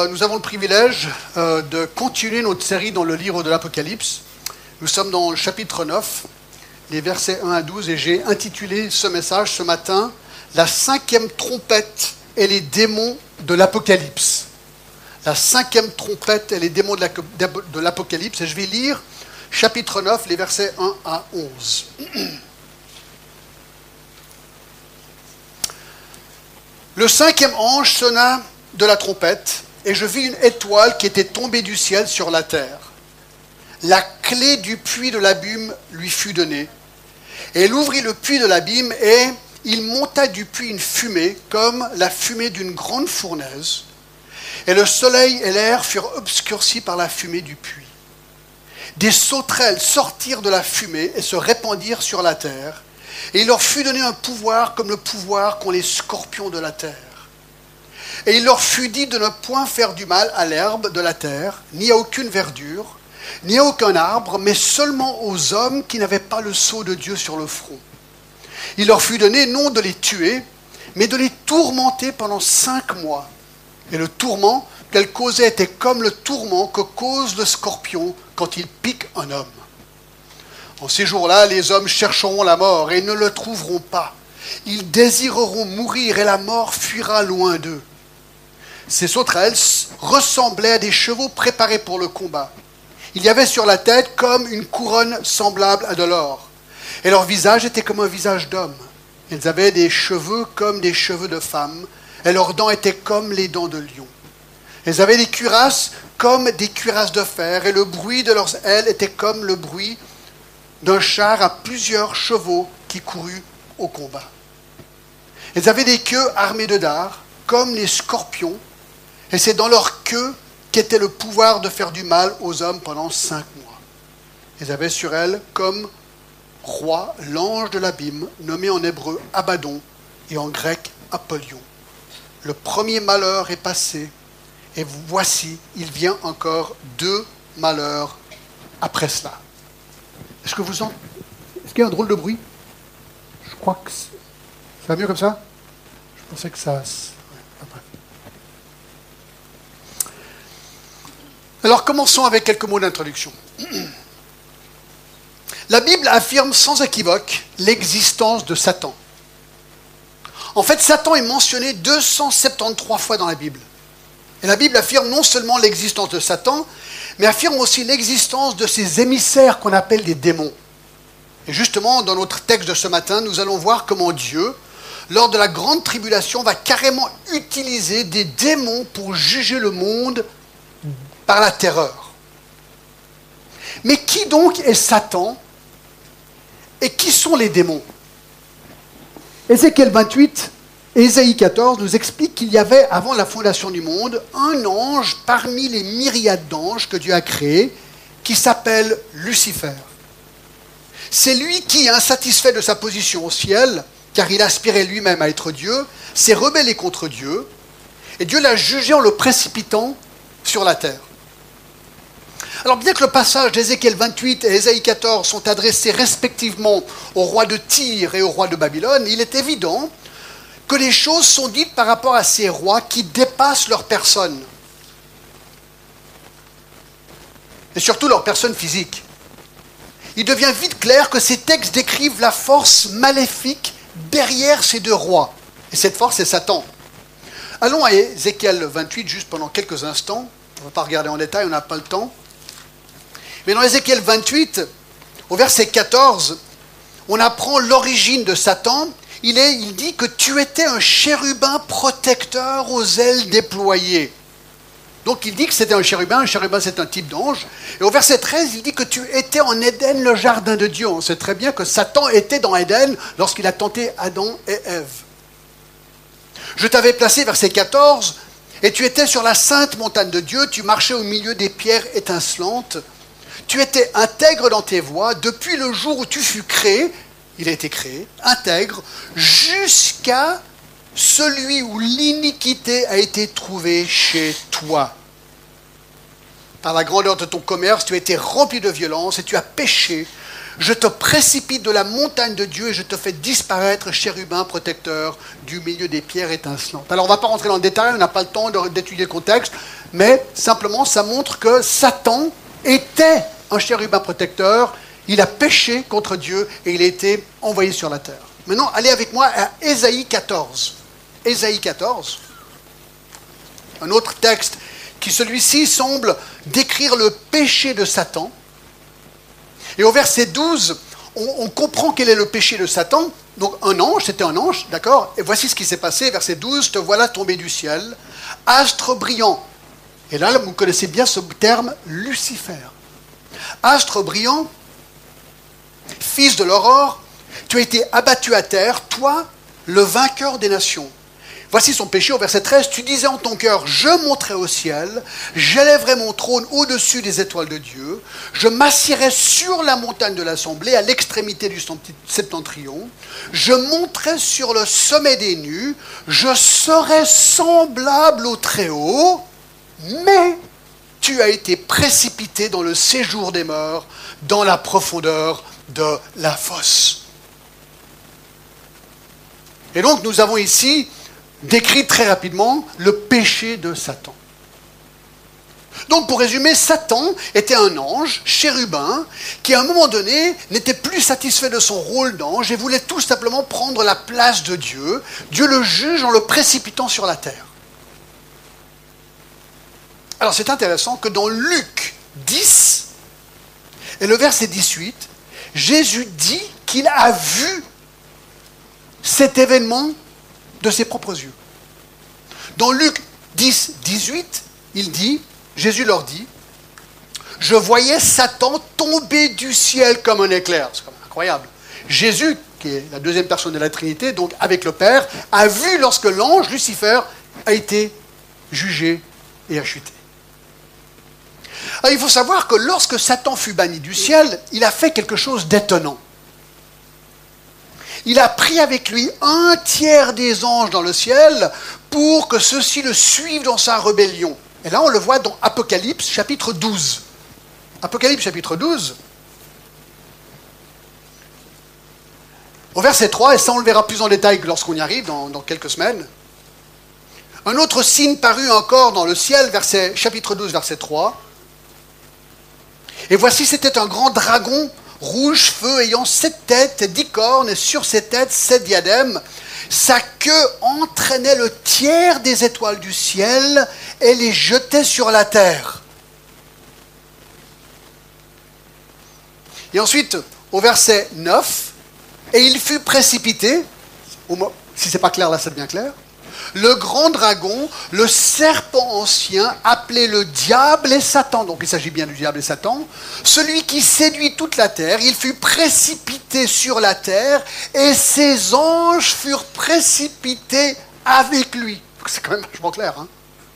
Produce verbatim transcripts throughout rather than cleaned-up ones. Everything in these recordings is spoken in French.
euh, nous avons le privilège euh, de continuer notre série dans le livre de l'Apocalypse. Nous sommes dans le chapitre neuf, les versets un à douze, et j'ai intitulé ce message ce matin « La cinquième trompette et les démons de l'Apocalypse ». La cinquième trompette et les démons de l'Apocalypse. Et je vais lire chapitre neuf, les versets un à onze. Le cinquième ange sonna de la trompette, et je vis une étoile qui était tombée du ciel sur la terre. La clé du puits de l'abîme lui fut donnée. Et elle ouvrit le puits de l'abîme, et il monta du puits une fumée, comme la fumée d'une grande fournaise. Et le soleil et l'air furent obscurcis par la fumée du puits. Des sauterelles sortirent de la fumée et se répandirent sur la terre. Et il leur fut donné un pouvoir comme le pouvoir qu'ont les scorpions de la terre. Et il leur fut dit de ne point faire du mal à l'herbe de la terre, ni à aucune verdure, ni à aucun arbre, mais seulement aux hommes qui n'avaient pas le sceau de Dieu sur le front. Il leur fut donné non de les tuer, mais de les tourmenter pendant cinq mois. Et le tourment qu'elle causait était comme le tourment que cause le scorpion quand il pique un homme. En ces jours-là, les hommes chercheront la mort et ne le trouveront pas. Ils désireront mourir et la mort fuira loin d'eux. Ces sauterelles ressemblaient à des chevaux préparés pour le combat. Il y avait sur la tête comme une couronne semblable à de l'or. Et leur visage était comme un visage d'homme. Ils avaient des cheveux comme des cheveux de femme, et leurs dents étaient comme les dents de lion. Ils avaient des cuirasses comme des cuirasses de fer, et le bruit de leurs ailes était comme le bruit d'un char à plusieurs chevaux qui courut au combat. Ils avaient des queues armées de dards, comme les scorpions, et c'est dans leur queue qu'était le pouvoir de faire du mal aux hommes pendant cinq mois. Ils avaient sur elles comme roi l'ange de l'abîme, nommé en hébreu Abaddon et en grec Apollyon. Le premier malheur est passé, et voici, il vient encore deux malheurs après cela. Est-ce que vous en... Est-ce qu'il y a un drôle de bruit? Je crois que... C'est... Ça va mieux comme ça? Je pensais que ça... Ouais, après. Alors, commençons avec quelques mots d'introduction. La Bible affirme sans équivoque l'existence de Satan. En fait, Satan est mentionné deux cent soixante-treize fois dans la Bible. Et la Bible affirme non seulement l'existence de Satan, mais affirme aussi l'existence de ses émissaires qu'on appelle des démons. Et justement, dans notre texte de ce matin, nous allons voir comment Dieu, lors de la grande tribulation, va carrément utiliser des démons pour juger le monde par la terreur. Mais qui donc est Satan et qui sont les démons? Ézéchiel vingt-huit et Ésaïe quatorze nous expliquent qu'il y avait, avant la fondation du monde, un ange parmi les myriades d'anges que Dieu a créés, qui s'appelle Lucifer. C'est lui qui, insatisfait de sa position au ciel, car il aspirait lui-même à être Dieu, s'est rebellé contre Dieu, et Dieu l'a jugé en le précipitant sur la terre. Alors bien que le passage d'Ézéchiel vingt-huit et Ésaïe quatorze sont adressés respectivement au roi de Tyr et au roi de Babylone, il est évident que les choses sont dites par rapport à ces rois qui dépassent leur personne. Et surtout leur personne physique. Il devient vite clair que ces textes décrivent la force maléfique derrière ces deux rois. Et cette force, c'est Satan. Allons à Ézéchiel vingt-huit juste pendant quelques instants. On ne va pas regarder en détail, on n'a pas le temps. Mais dans Ézéchiel vingt-huit, au verset quatorze, on apprend l'origine de Satan. Il, est, il dit que tu étais un chérubin protecteur aux ailes déployées. Donc il dit que c'était un chérubin. Un chérubin, c'est un type d'ange. Et au verset treize, il dit que tu étais en Éden, le jardin de Dieu. On sait très bien que Satan était dans Éden lorsqu'il a tenté Adam et Ève. Je t'avais placé, verset quatorze, et tu étais sur la sainte montagne de Dieu, tu marchais au milieu des pierres étincelantes. Tu étais intègre dans tes voies depuis le jour où tu fus créé, il a été créé, intègre, jusqu'à celui où l'iniquité a été trouvée chez toi. par la grandeur de ton commerce, tu as été rempli de violence et tu as péché. Je te précipite de la montagne de Dieu et je te fais disparaître, chérubin protecteur, du milieu des pierres étincelantes. Alors on ne va pas rentrer dans le détail, on n'a pas le temps d'étudier le contexte, mais simplement ça montre que Satan était un chérubin protecteur, il a péché contre Dieu et il a été envoyé sur la terre. Maintenant, allez avec moi à Ésaïe quatorze. Ésaïe quatorze, un autre texte qui celui-ci semble décrire le péché de Satan. Et au verset douze, on, on comprend quel est le péché de Satan. Donc un ange, c'était un ange, d'accord? Et voici ce qui s'est passé, verset douze, te voilà tombé du ciel, astre brillant. Et là, vous connaissez bien ce terme, Lucifer. Astre brillant, fils de l'aurore, tu as été abattu à terre, toi, le vainqueur des nations. Voici son péché au verset treize. Tu disais en ton cœur, je monterai au ciel, j'élèverai mon trône au-dessus des étoiles de Dieu, je m'assierai sur la montagne de l'assemblée, à l'extrémité du septentrion, je monterai sur le sommet des nues, je serai semblable au Très-Haut, mais tu as été précipité dans le séjour des morts, dans la profondeur de la fosse. Et donc nous avons ici décrit très rapidement le péché de Satan. Donc pour résumer, Satan était un ange, chérubin, qui à un moment donné n'était plus satisfait de son rôle d'ange et voulait tout simplement prendre la place de Dieu. Dieu le juge en le précipitant sur la terre. Alors c'est intéressant que dans Luc dix, et le verset dix-huit, Jésus dit qu'il a vu cet événement de ses propres yeux. Dans Luc dix, dix-huit, il dit, Jésus leur dit, je voyais Satan tomber du ciel comme un éclair. C'est quand même incroyable. Jésus, qui est la deuxième personne de la Trinité, donc avec le Père, a vu lorsque l'ange Lucifer a été jugé et a chuté. Alors, il faut savoir que lorsque Satan fut banni du ciel, il a fait quelque chose d'étonnant. Il a pris avec lui un tiers des anges dans le ciel pour que ceux-ci le suivent dans sa rébellion. Et là, on le voit dans Apocalypse, chapitre douze. Apocalypse, chapitre douze. Au verset trois, et ça on le verra plus en détail lorsqu'on y arrive, dans, dans quelques semaines. Un autre signe parut encore dans le ciel, verset, chapitre douze, verset trois. Et voici, c'était un grand dragon rouge feu, ayant sept têtes, dix cornes, et sur ses têtes, sept diadèmes. Sa queue entraînait le tiers des étoiles du ciel et les jetait sur la terre. Et ensuite, au verset neuf, et il fut précipité, si ce n'est pas clair là, c'est bien clair, le grand dragon, le serpent ancien, appelé le diable et Satan, donc il s'agit bien du diable et Satan, celui qui séduit toute la terre, il fut précipité sur la terre et ses anges furent précipités avec lui. C'est quand même vachement clair, hein?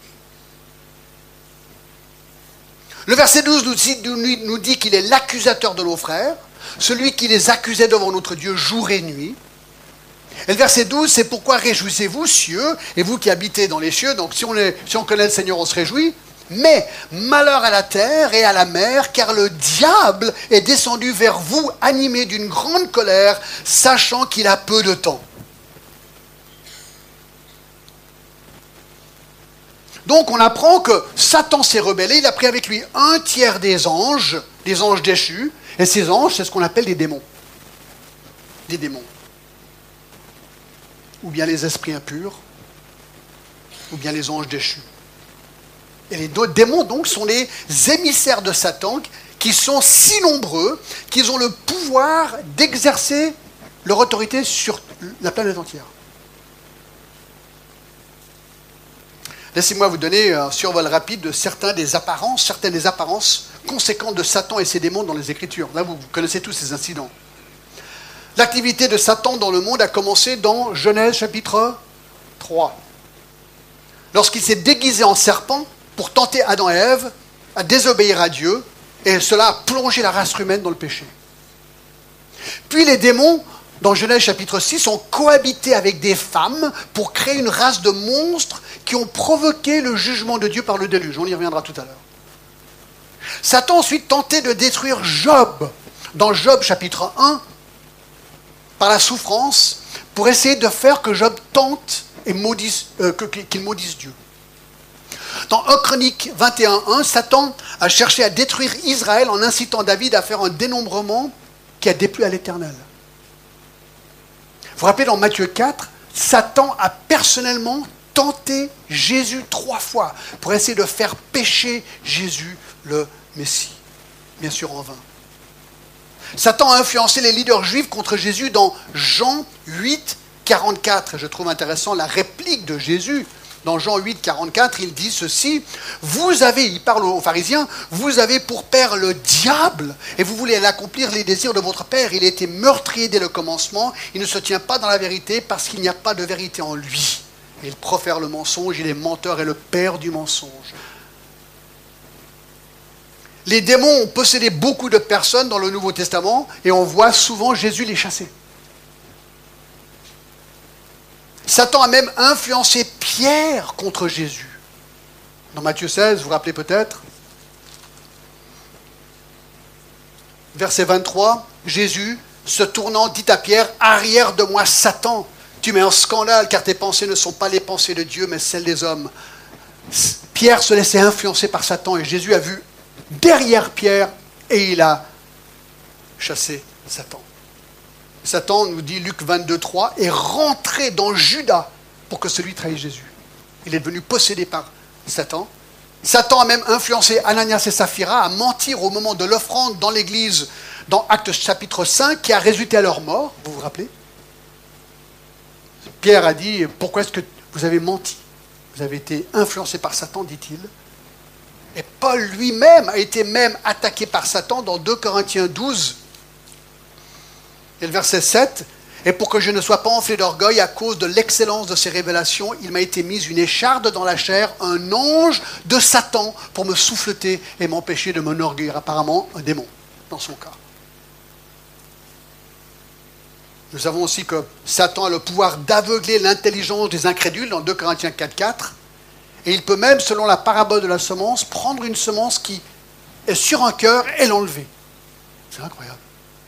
Le verset douze nous dit, nous dit qu'il est l'accusateur de nos frères, celui qui les accusait devant notre Dieu jour et nuit. Et le verset douze, c'est pourquoi réjouissez-vous, cieux, et vous qui habitez dans les cieux. Donc si on, est, si on connaît le Seigneur, on se réjouit. Mais malheur à la terre et à la mer, car le diable est descendu vers vous, animé d'une grande colère, sachant qu'il a peu de temps. Donc on apprend que Satan s'est rebellé, il a pris avec lui un tiers des anges, des anges déchus, et ces anges, c'est ce qu'on appelle des démons. Des démons. Ou bien les esprits impurs, ou bien les anges déchus. Et les deux démons, donc, sont les émissaires de Satan, qui sont si nombreux qu'ils ont le pouvoir d'exercer leur autorité sur la planète entière. Laissez-moi vous donner un survol rapide de certains des apparences, certaines des apparences conséquentes de Satan et ses démons dans les Écritures. Là, vous, vous connaissez tous ces incidents. L'activité de Satan dans le monde a commencé dans Genèse chapitre trois. Lorsqu'il s'est déguisé en serpent pour tenter Adam et Ève à désobéir à Dieu, et cela a plongé la race humaine dans le péché. Puis les démons, dans Genèse chapitre six, ont cohabité avec des femmes pour créer une race de monstres qui ont provoqué le jugement de Dieu par le déluge. On y reviendra tout à l'heure. Satan a ensuite tenté de détruire Job, dans Job chapitre un, par la souffrance, pour essayer de faire que Job tente et maudisse, euh, qu'il maudisse Dieu. Dans un Chronique vingt et un, un, Satan a cherché à détruire Israël en incitant David à faire un dénombrement qui a déplu à l'Éternel. Vous vous rappelez, dans Matthieu quatre, Satan a personnellement tenté Jésus trois fois pour essayer de faire pécher Jésus, le Messie. Bien sûr en vain. Satan a influencé les leaders juifs contre Jésus dans Jean huit, quarante-quatre. Je trouve intéressant la réplique de Jésus. Dans Jean huit, quarante-quatre, il dit ceci, « Vous avez, il parle aux pharisiens, vous avez pour père le diable, et vous voulez accomplir les désirs de votre père. Il a été meurtrier dès le commencement, il ne se tient pas dans la vérité parce qu'il n'y a pas de vérité en lui. Il profère le mensonge, il est menteur et le père du mensonge. » Les démons ont possédé beaucoup de personnes dans le Nouveau Testament, et on voit souvent Jésus les chasser. Satan a même influencé Pierre contre Jésus. Dans Matthieu seize, vous vous rappelez peut-être, verset vingt-trois, Jésus, se tournant, dit à Pierre, « Arrière de moi, Satan, tu mets en scandale, car tes pensées ne sont pas les pensées de Dieu, mais celles des hommes. » Pierre se laissait influencer par Satan, et Jésus a vu derrière Pierre, et il a chassé Satan. Satan, nous dit Luc vingt-deux, trois, est rentré dans Judas pour que celui trahisse Jésus. Il est devenu possédé par Satan. Satan a même influencé Ananias et Saphira à mentir au moment de l'offrande dans l'église, dans Actes chapitre cinq, qui a résulté à leur mort. Vous vous rappelez? Pierre a dit, pourquoi est-ce que vous avez menti? Vous avez été influencé par Satan, dit-il. Et Paul lui-même a été même attaqué par Satan dans deux Corinthiens douze, et le verset sept, « Et pour que je ne sois pas enflé d'orgueil à cause de l'excellence de ces révélations, il m'a été mise une écharde dans la chair, un ange de Satan pour me souffleter et m'empêcher de m'enorgueillir. » Apparemment, un démon, dans son cas. Nous savons aussi que Satan a le pouvoir d'aveugler l'intelligence des incrédules, dans deux Corinthiens quatre, quatre. Et il peut même, selon la parabole de la semence, prendre une semence qui est sur un cœur et l'enlever. C'est incroyable.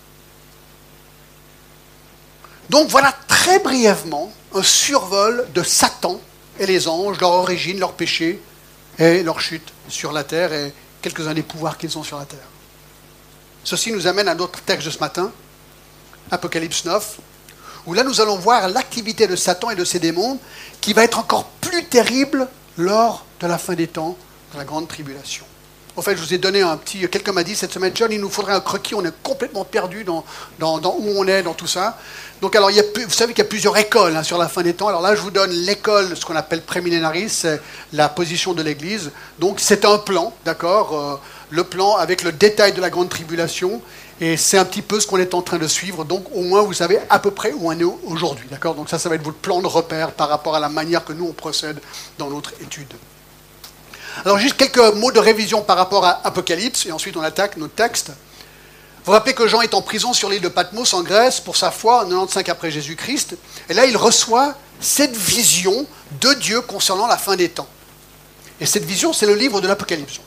Donc voilà très brièvement un survol de Satan et les anges, leur origine, leur péché et leur chute sur la terre et quelques-uns des pouvoirs qu'ils ont sur la terre. Ceci nous amène à notre texte de ce matin, Apocalypse neuf, où là nous allons voir l'activité de Satan et de ses démons qui va être encore plus terrible lors de la fin des temps, de la grande tribulation. En fait, je vous ai donné un petit... Quelqu'un m'a dit cette semaine, John, il nous faudrait un croquis, on est complètement perdu dans, dans, dans où on est, dans tout ça. Donc, alors, il y a, vous savez qu'il y a plusieurs écoles hein, sur la fin des temps. Alors là, je vous donne l'école, ce qu'on appelle prémillénaris, c'est la position de l'Église. Donc, c'est un plan, d'accord euh, le plan avec le détail de la grande tribulation. Et c'est un petit peu ce qu'on est en train de suivre. Donc, au moins, vous savez à peu près où on est aujourd'hui, d'accord. Donc, ça, ça va être votre plan de repère par rapport à la manière que nous, on procède dans notre étude. Alors, juste quelques mots de révision par rapport à Apocalypse, et ensuite on attaque notre texte. Vous vous rappelez que Jean est en prison sur l'île de Patmos, en Grèce, pour sa foi, en quatre-vingt-quinze après Jésus-Christ. Et là, il reçoit cette vision de Dieu concernant la fin des temps. Et cette vision, c'est le livre de l'Apocalypse.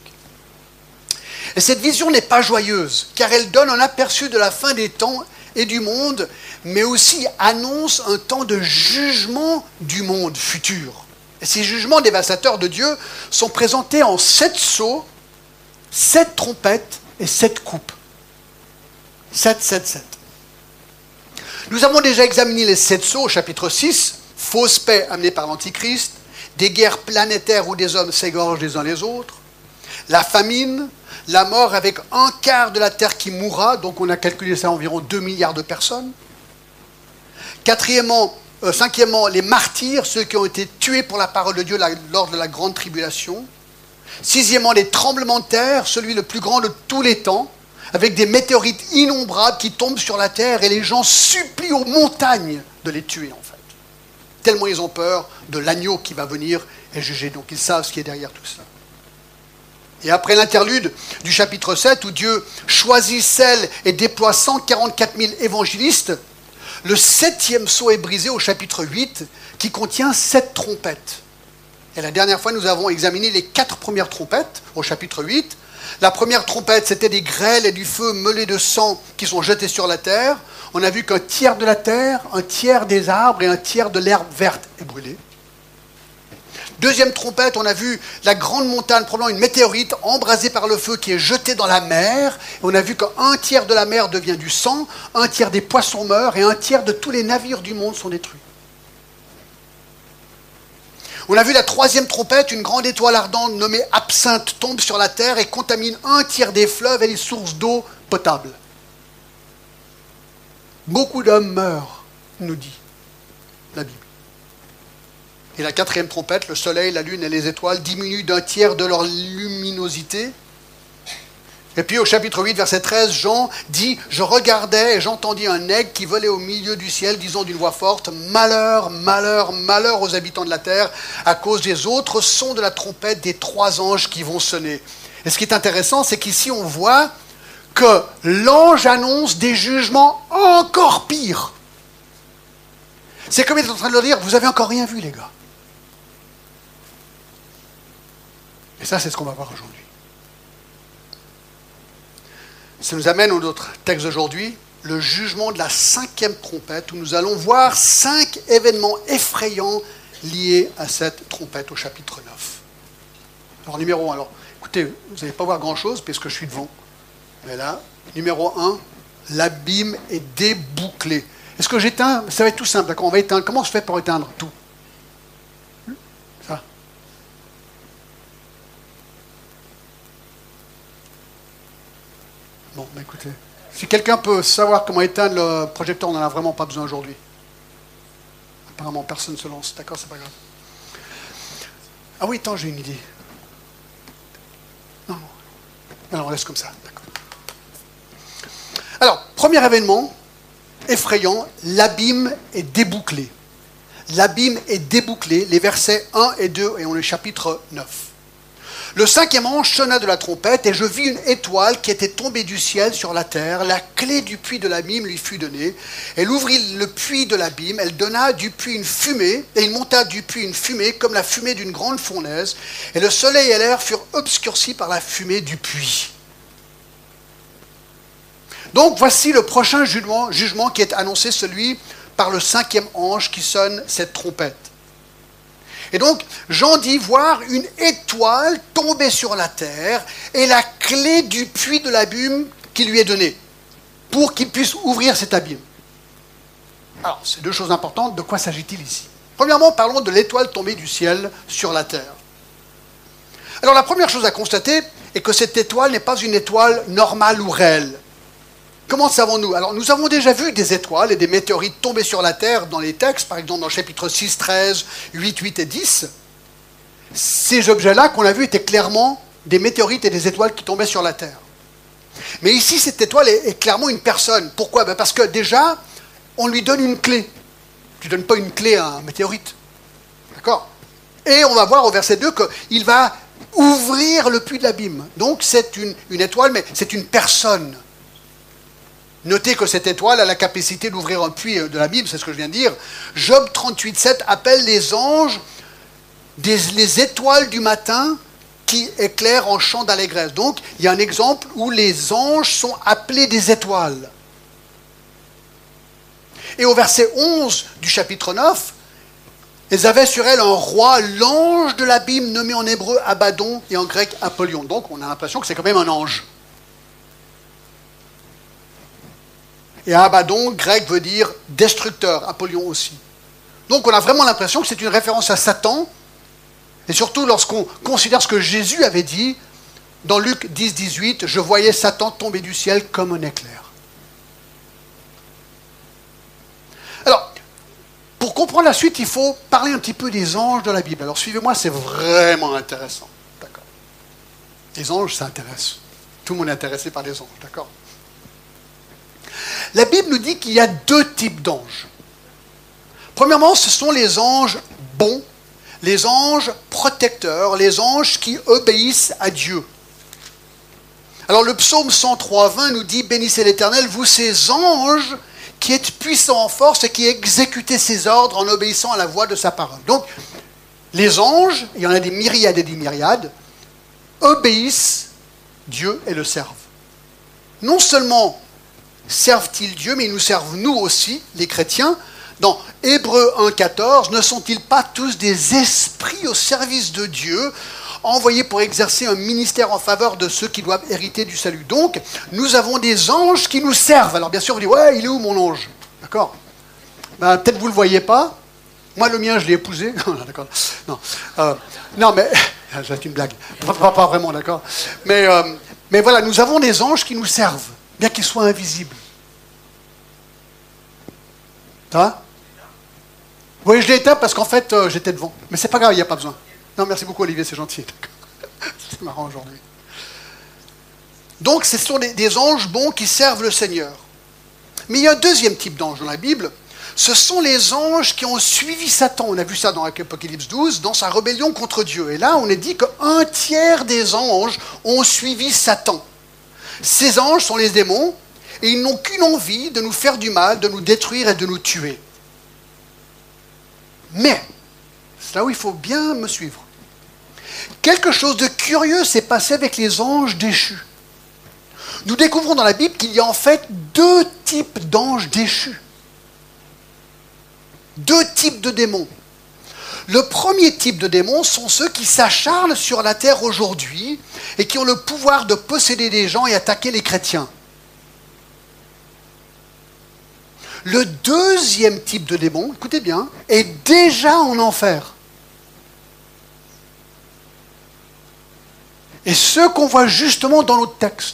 Et cette vision n'est pas joyeuse, car elle donne un aperçu de la fin des temps et du monde, mais aussi annonce un temps de jugement du monde futur. Et ces jugements dévastateurs de Dieu sont présentés en sept sceaux, sept trompettes et sept coupes. Sept, sept, sept. Nous avons déjà examiné les sept sceaux au chapitre six, fausse paix amenée par l'Antichrist, des guerres planétaires où des hommes s'égorgent les uns les autres, la famine, la mort avec un quart de la terre qui mourra, donc on a calculé ça à environ deux milliards de personnes. Quatrièmement, Euh, cinquièmement, les martyrs, ceux qui ont été tués pour la parole de Dieu la, lors de la grande tribulation. Sixièmement, les tremblements de terre, celui le plus grand de tous les temps, avec des météorites innombrables qui tombent sur la terre et les gens supplient aux montagnes de les tuer en fait. Tellement ils ont peur de l'agneau qui va venir et juger. Donc ils savent ce qui est derrière tout ça. Et après l'interlude du chapitre sept, où Dieu choisit, scelle et déploie cent quarante-quatre mille évangélistes, le septième sceau est brisé au chapitre huit, qui contient sept trompettes. Et la dernière fois, nous avons examiné les quatre premières trompettes, au chapitre huit, La première trompette, c'était des grêles et du feu mêlés de sang qui sont jetés sur la terre. On a vu qu'un tiers de la terre, un tiers des arbres et un tiers de l'herbe verte est brûlé. Deuxième trompette, on a vu la grande montagne, probablement une météorite embrasée par le feu qui est jetée dans la mer. Et on a vu qu'un tiers de la mer devient du sang, un tiers des poissons meurent et un tiers de tous les navires du monde sont détruits. On a vu la troisième trompette, une grande étoile ardente nommée Absinthe tombe sur la terre et contamine un tiers des fleuves et les sources d'eau potable. Beaucoup d'hommes meurent, nous dit la Bible. Et la quatrième trompette, le soleil, la lune et les étoiles diminuent d'un tiers de leur luminosité. Et puis au chapitre huit, verset treize, Jean dit « Je regardais et j'entendis un aigle qui volait au milieu du ciel, disant d'une voix forte, Malheur, malheur, malheur aux habitants de la terre, à cause des autres sons de la trompette des trois anges qui vont sonner. » Et ce qui est intéressant, c'est qu'ici on voit que l'ange annonce des jugements encore pires. C'est comme il est en train de leur dire, vous n'avez encore rien vu les gars. Et ça, c'est ce qu'on va voir aujourd'hui. Ça nous amène au notre texte d'aujourd'hui, le jugement de la cinquième trompette, où nous allons voir cinq événements effrayants liés à cette trompette au chapitre neuf. Alors, numéro un, alors, écoutez, vous n'allez pas voir grand-chose puisque je suis devant. Mais là, numéro un, l'abîme est débouclé. Est-ce que j'éteins? Ça va être tout simple, d'accord? On va éteindre. Comment on se fait pour éteindre tout? Ça. Bon, bah écoutez. Si quelqu'un peut savoir comment éteindre le projecteur, on n'en a vraiment pas besoin aujourd'hui. Apparemment, personne ne se lance. D'accord, c'est pas grave. Ah oui, attends, j'ai une idée. Non, non. Alors, on laisse comme ça. D'accord. Alors, premier événement effrayant, l'abîme est débouclé. L'abîme est débouclé, les versets un et deux, et on est chapitre neuf. Le cinquième ange sonna de la trompette, et je vis une étoile qui était tombée du ciel sur la terre. La clé du puits de l'abîme lui fut donnée. Elle ouvrit le puits de l'abîme, elle donna du puits une fumée, et il monta du puits une fumée comme la fumée d'une grande fournaise, et le soleil et l'air furent obscurcis par la fumée du puits. Donc voici le prochain jugement, jugement qui est annoncé, celui par le cinquième ange qui sonne cette trompette. Et donc, Jean dit voir une étoile tomber sur la terre et la clé du puits de l'abîme qui lui est donnée pour qu'il puisse ouvrir cet abîme. Alors, c'est deux choses importantes. De quoi s'agit-il ici? Premièrement, parlons de l'étoile tombée du ciel sur la terre. Alors, la première chose à constater est que cette étoile n'est pas une étoile normale ou réelle. Comment savons-nous? Alors, nous avons déjà vu des étoiles et des météorites tomber sur la Terre dans les textes, par exemple dans le chapitre six, treize, huit, huit et dix. Ces objets-là qu'on a vus étaient clairement des météorites et des étoiles qui tombaient sur la Terre. Mais ici, cette étoile est, est clairement une personne. Pourquoi? Ben parce que déjà, on lui donne une clé. Tu ne donnes pas une clé à un météorite. D'accord? Et on va voir au verset deux qu'il va ouvrir le puits de l'abîme. Donc, c'est une, une étoile, mais c'est une personne. Notez que cette étoile a la capacité d'ouvrir un puits de la Bible, c'est ce que je viens de dire. Job trente-huit, sept appelle les anges des, les étoiles du matin qui éclairent en chant d'allégresse. Donc, il y a un exemple où les anges sont appelés des étoiles. Et au verset onze du chapitre neuf, elles avaient sur elles un roi, l'ange de l'abîme, nommé en hébreu Abaddon et en grec Apollyon. Donc, on a l'impression que c'est quand même un ange. Et Abaddon, grec, veut dire destructeur, Apollyon aussi. Donc on a vraiment l'impression que c'est une référence à Satan, et surtout lorsqu'on considère ce que Jésus avait dit dans Luc dix, dix-huit, « Je voyais Satan tomber du ciel comme un éclair ». Alors, pour comprendre la suite, il faut parler un petit peu des anges de la Bible. Alors suivez-moi, c'est vraiment intéressant. D'accord. Les anges, ça intéresse. Tout le monde est intéressé par les anges, d'accord? La Bible nous dit qu'il y a deux types d'anges. Premièrement, ce sont les anges bons, les anges protecteurs, les anges qui obéissent à Dieu. Alors le psaume cent trois, vingt nous dit « Bénissez l'Éternel, vous ces anges qui êtes puissants en force et qui exécutez ses ordres en obéissant à la voix de sa parole. » Donc, les anges, il y en a des myriades et des myriades, obéissent Dieu et le servent. Non seulement servent-ils Dieu, mais ils nous servent nous aussi, les chrétiens. Dans Hébreux un quatorze, ne sont-ils pas tous des esprits au service de Dieu, envoyés pour exercer un ministère en faveur de ceux qui doivent hériter du salut? Donc, nous avons des anges qui nous servent. Alors bien sûr, vous dites, ouais, il est où mon ange? D'accord? Ben, peut-être vous ne le voyez pas. Moi, le mien, je l'ai épousé. Non, d'accord. Non, euh, non mais, c'est une blague. Pas, pas, pas vraiment, d'accord. Mais, euh, mais voilà, nous avons des anges qui nous servent, bien qu'ils soient invisibles. Ça va? Oui, je l'ai éteint parce qu'en fait, euh, j'étais devant. Mais c'est pas grave, il n'y a pas besoin. Non, merci beaucoup, Olivier, c'est gentil. C'est marrant aujourd'hui. Donc, ce sont des, des anges bons qui servent le Seigneur. Mais il y a un deuxième type d'ange dans la Bible. Ce sont les anges qui ont suivi Satan. On a vu ça dans Apocalypse douze, dans sa rébellion contre Dieu. Et là, on est dit qu'un tiers des anges ont suivi Satan. Ces anges sont les démons, et ils n'ont qu'une envie de nous faire du mal, de nous détruire et de nous tuer. Mais, c'est là où il faut bien me suivre. Quelque chose de curieux s'est passé avec les anges déchus. Nous découvrons dans la Bible qu'il y a en fait deux types d'anges déchus. Deux types de démons. Le premier type de démons sont ceux qui s'acharnent sur la terre aujourd'hui et qui ont le pouvoir de posséder des gens et attaquer les chrétiens. Le deuxième type de démon, écoutez bien, est déjà en enfer. Et ce qu'on voit justement dans notre texte.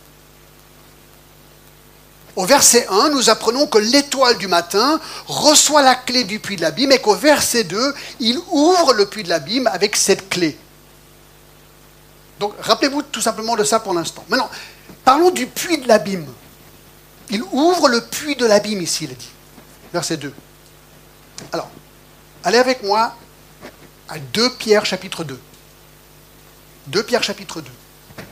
Au verset un, nous apprenons que l'étoile du matin reçoit la clé du puits de l'abîme et qu'au verset deux, il ouvre le puits de l'abîme avec cette clé. Donc, rappelez-vous tout simplement de ça pour l'instant. Maintenant, parlons du puits de l'abîme. Il ouvre le puits de l'abîme ici, il est dit. Verset deux. Alors, allez avec moi à deux Pierre chapitre deux. deux Pierre chapitre deux.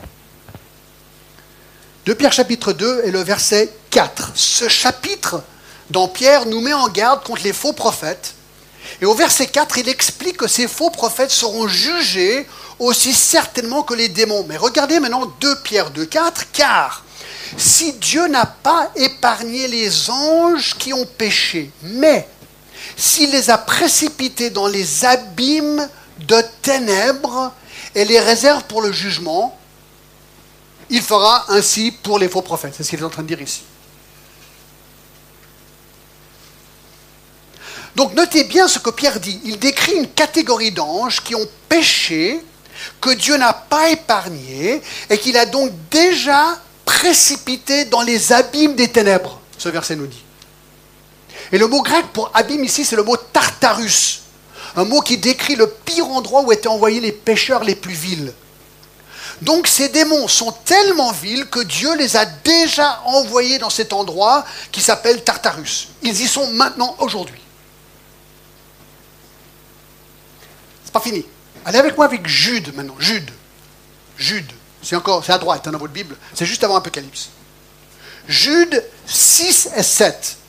deux Pierre chapitre deux et le verset quatre. Ce chapitre dans Pierre nous met en garde contre les faux prophètes. Et au verset quatre, il explique que ces faux prophètes seront jugés aussi certainement que les démons. Mais regardez maintenant deux Pierre deux, quatre, car si Dieu n'a pas épargné les anges qui ont péché, mais s'il les a précipités dans les abîmes de ténèbres et les réserve pour le jugement, il fera ainsi pour les faux prophètes. C'est ce qu'il est en train de dire ici. Donc notez bien ce que Pierre dit. Il décrit une catégorie d'anges qui ont péché, que Dieu n'a pas épargné, et qu'il a donc déjà précipité dans les abîmes des ténèbres. Ce verset nous dit. Et le mot grec pour abîme ici, c'est le mot tartarus. Un mot qui décrit le pire endroit où étaient envoyés les pécheurs les plus vils. Donc ces démons sont tellement vils que Dieu les a déjà envoyés dans cet endroit qui s'appelle Tartarus. Ils y sont maintenant, aujourd'hui. C'est pas fini. Allez avec moi avec Jude maintenant. Jude. Jude. C'est encore, c'est à droite hein, dans votre Bible. C'est juste avant Apocalypse. Jude six et sept.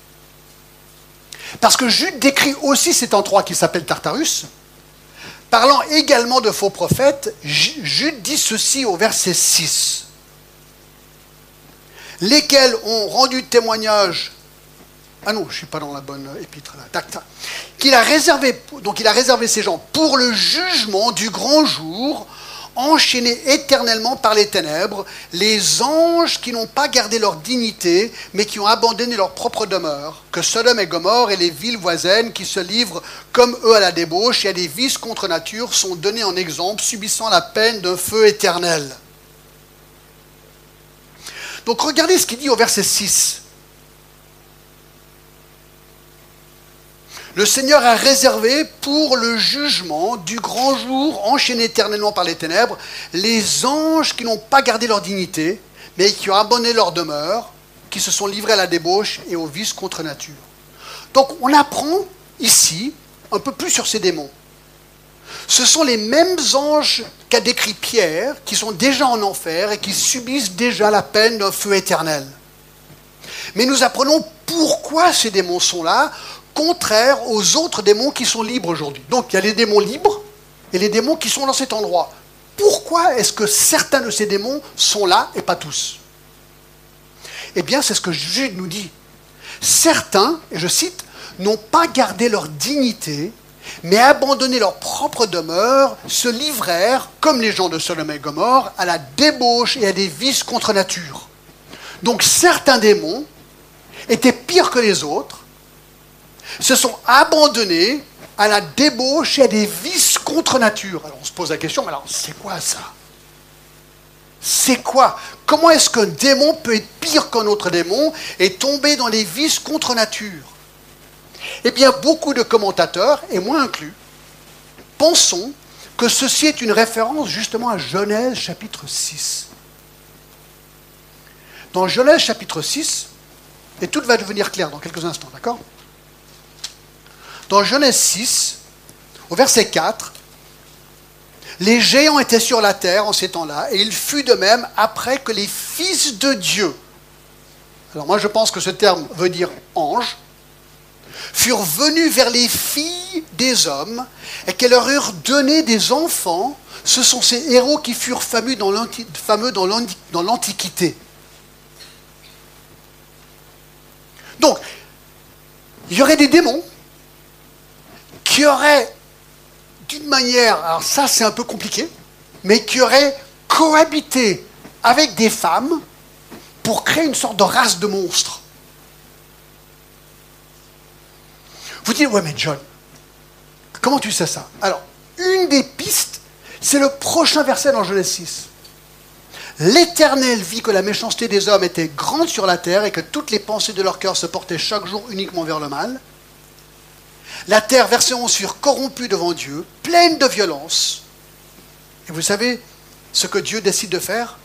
Parce que Jude décrit aussi cet endroit qui s'appelle Tartarus. Parlant également de faux prophètes, Jude dit ceci au verset six. Lesquels ont rendu témoignage. Ah non, je ne suis pas dans la bonne épître là. Tac, tac. Qu'il a réservé, donc il a réservé ces gens pour le jugement du grand jour, enchaînés éternellement par les ténèbres, les anges qui n'ont pas gardé leur dignité, mais qui ont abandonné leur propre demeure, que Sodome et Gomorrhe et les villes voisines qui se livrent comme eux à la débauche et à des vices contre nature sont donnés en exemple, subissant la peine d'un feu éternel. Donc regardez ce qu'il dit au verset six. Le Seigneur a réservé pour le jugement du grand jour, enchaînés éternellement par les ténèbres, les anges qui n'ont pas gardé leur dignité, mais qui ont abandonné leur demeure, qui se sont livrés à la débauche et au vice contre nature. Donc on apprend ici un peu plus sur ces démons. Ce sont les mêmes anges qu'a décrit Pierre, qui sont déjà en enfer et qui subissent déjà la peine d'un feu éternel. Mais nous apprenons pourquoi ces démons sont là, contraire aux autres démons qui sont libres aujourd'hui. Donc il y a les démons libres et les démons qui sont dans cet endroit. pourquoi est-ce que certains de ces démons sont là et pas tous? Eh bien, c'est ce que Jude nous dit. Certains, et je cite, n'ont pas gardé leur dignité, mais abandonné leur propre demeure, se livrèrent, comme les gens de Sodome et Gomorrhe, à la débauche et à des vices contre nature. Donc certains démons étaient pires que les autres, se sont abandonnés à la débauche et à des vices contre nature. Alors on se pose la question, mais alors c'est quoi ça? C'est quoi? Comment est-ce qu'un démon peut être pire qu'un autre démon et tomber dans les vices contre nature? Eh bien, beaucoup de commentateurs, et moi inclus, pensons que ceci est une référence justement à Genèse chapitre six. Dans Genèse chapitre six, et tout va devenir clair dans quelques instants, d'accord? Dans Genèse six, au verset quatre, les géants étaient sur la terre en ces temps-là, et il fut de même après que les fils de Dieu, alors moi je pense que ce terme veut dire ange, furent venus vers les filles des hommes, et qu'elles leur eurent donné des enfants. Ce sont ces héros qui furent fameux dans l'anti- fameux dans l'anti- dans l'Antiquité. Donc, il y aurait des démons qui auraient, d'une manière, alors ça c'est un peu compliqué, mais qui auraient cohabité avec des femmes pour créer une sorte de race de monstres. Vous dites, ouais mais John, comment tu sais ça? Alors, une des pistes, c'est le prochain verset dans Genèse six. L'Éternel vit que la méchanceté des hommes était grande sur la terre et que toutes les pensées de leur cœur se portaient chaque jour uniquement vers le mal. La terre versait en furent corrompue devant Dieu, pleine de violence. Et vous savez ce que Dieu décide de faire?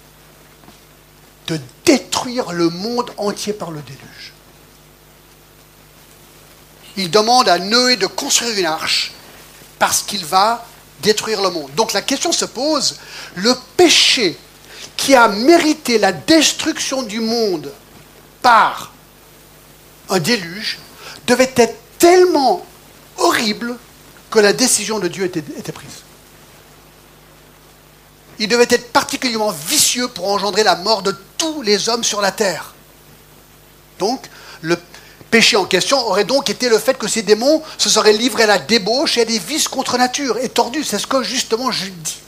De détruire le monde entier par le déluge. Il demande à Noé de construire une arche parce qu'il va détruire le monde. Donc la question se pose, le péché qui a mérité la destruction du monde par un déluge devait être tellement horrible que la décision de Dieu était, était prise. Il devait être particulièrement vicieux pour engendrer la mort de tous les hommes sur la terre. Donc, le péché en question aurait donc été le fait que ces démons se seraient livrés à la débauche et à des vices contre nature et tordus. C'est ce que justement Jude dit.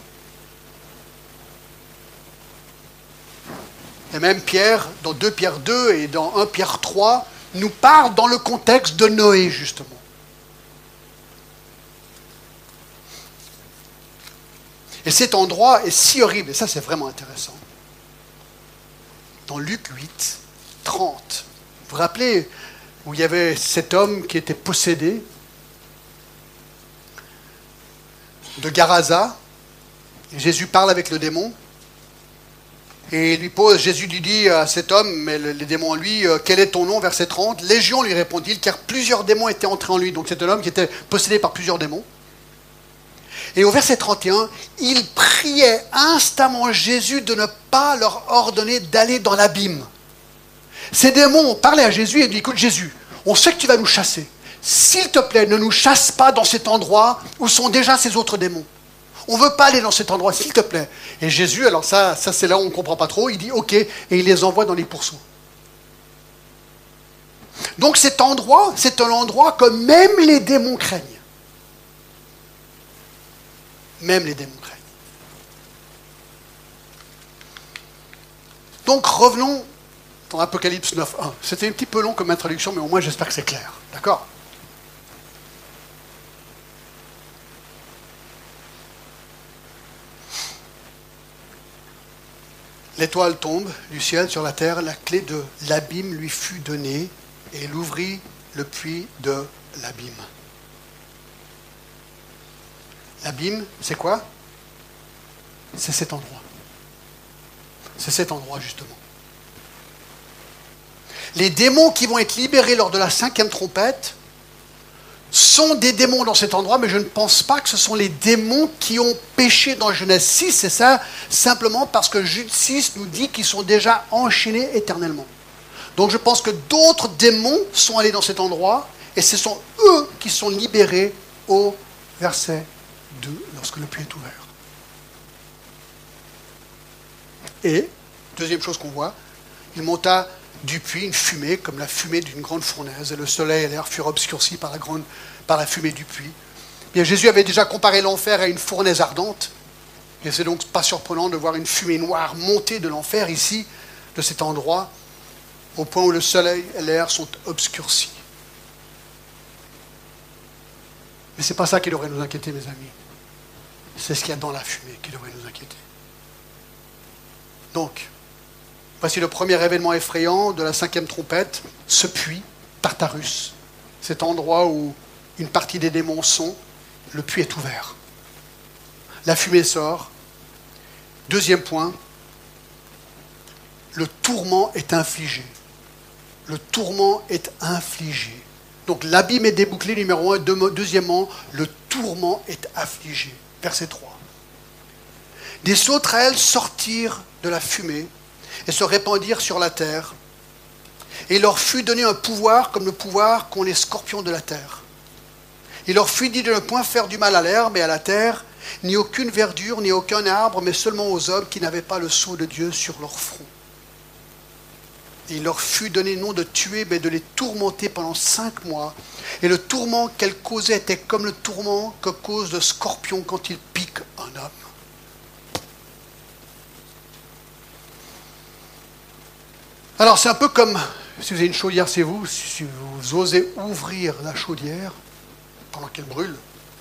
Et même Pierre, dans deux Pierre deux et dans un Pierre trois, nous parle dans le contexte de Noé, justement. Et cet endroit est si horrible, et ça c'est vraiment intéressant. Dans Luc huit, trente, vous vous rappelez où il y avait cet homme qui était possédé de Garasa, et Jésus parle avec le démon, et il lui pose, Jésus lui dit à cet homme, mais le, les démons en lui, euh, quel est ton nom? Verset trente, Légion, lui répondit-il, car plusieurs démons étaient entrés en lui. Donc c'est un homme qui était possédé par plusieurs démons. Et au verset trente et un, il priait instamment Jésus de ne pas leur ordonner d'aller dans l'abîme. Ces démons ont parlé à Jésus et dit, écoute Jésus, on sait que tu vas nous chasser. S'il te plaît, ne nous chasse pas dans cet endroit où sont déjà ces autres démons. On ne veut pas aller dans cet endroit, s'il te plaît. Et Jésus, alors ça, ça c'est là où on ne comprend pas trop, il dit ok, et il les envoie dans les pourceaux. Donc cet endroit, c'est un endroit que même les démons craignent. Même les démons craignent. Donc revenons dans Apocalypse neuf un. C'était un petit peu long comme introduction, mais au moins j'espère que c'est clair. D'accord ? L'étoile tombe du ciel sur la terre, la clé de l'abîme lui fut donnée, et il ouvrit le puits de l'abîme. L'abîme, c'est quoi? C'est cet endroit. C'est cet endroit, justement. Les démons qui vont être libérés lors de la cinquième trompette sont des démons dans cet endroit, mais je ne pense pas que ce sont les démons qui ont péché dans Genèse six, c'est ça, simplement parce que Jude six nous dit qu'ils sont déjà enchaînés éternellement. Donc je pense que d'autres démons sont allés dans cet endroit, et ce sont eux qui sont libérés au verset deux, lorsque le puits est ouvert. Et, deuxième chose qu'on voit, il monta du puits une fumée, comme la fumée d'une grande fournaise, et le soleil et l'air furent obscurcis par la, grande, par la fumée du puits. Bien, Jésus avait déjà comparé l'enfer à une fournaise ardente, et c'est donc pas surprenant de voir une fumée noire monter de l'enfer ici, de cet endroit, au point où le soleil et l'air sont obscurcis. Mais ce n'est pas ça qui devrait nous inquiéter, mes amis. C'est ce qu'il y a dans la fumée qui devrait nous inquiéter. Donc, voici le premier événement effrayant de la cinquième trompette, ce puits, Tartarus, cet endroit où une partie des démons sont, le puits est ouvert. La fumée sort. Deuxième point, le tourment est infligé. Le tourment est infligé. Donc l'abîme est débouclé, numéro un. Deuxièmement, le tourment est affligé. Verset trois. Des sauterelles sortirent de la fumée et se répandirent sur la terre. Et il leur fut donné un pouvoir comme le pouvoir qu'ont les scorpions de la terre. Il leur fut dit de ne point faire du mal à l'herbe et à la terre, ni aucune verdure, ni aucun arbre, mais seulement aux hommes qui n'avaient pas le sceau de Dieu sur leur front. Et il leur fut donné non de tuer, mais de les tourmenter pendant cinq mois. Et le tourment qu'elles causaient était comme le tourment que cause le scorpion quand il pique un homme. Alors c'est un peu comme, si vous avez une chaudière, c'est vous, si vous osez ouvrir la chaudière pendant qu'elle brûle,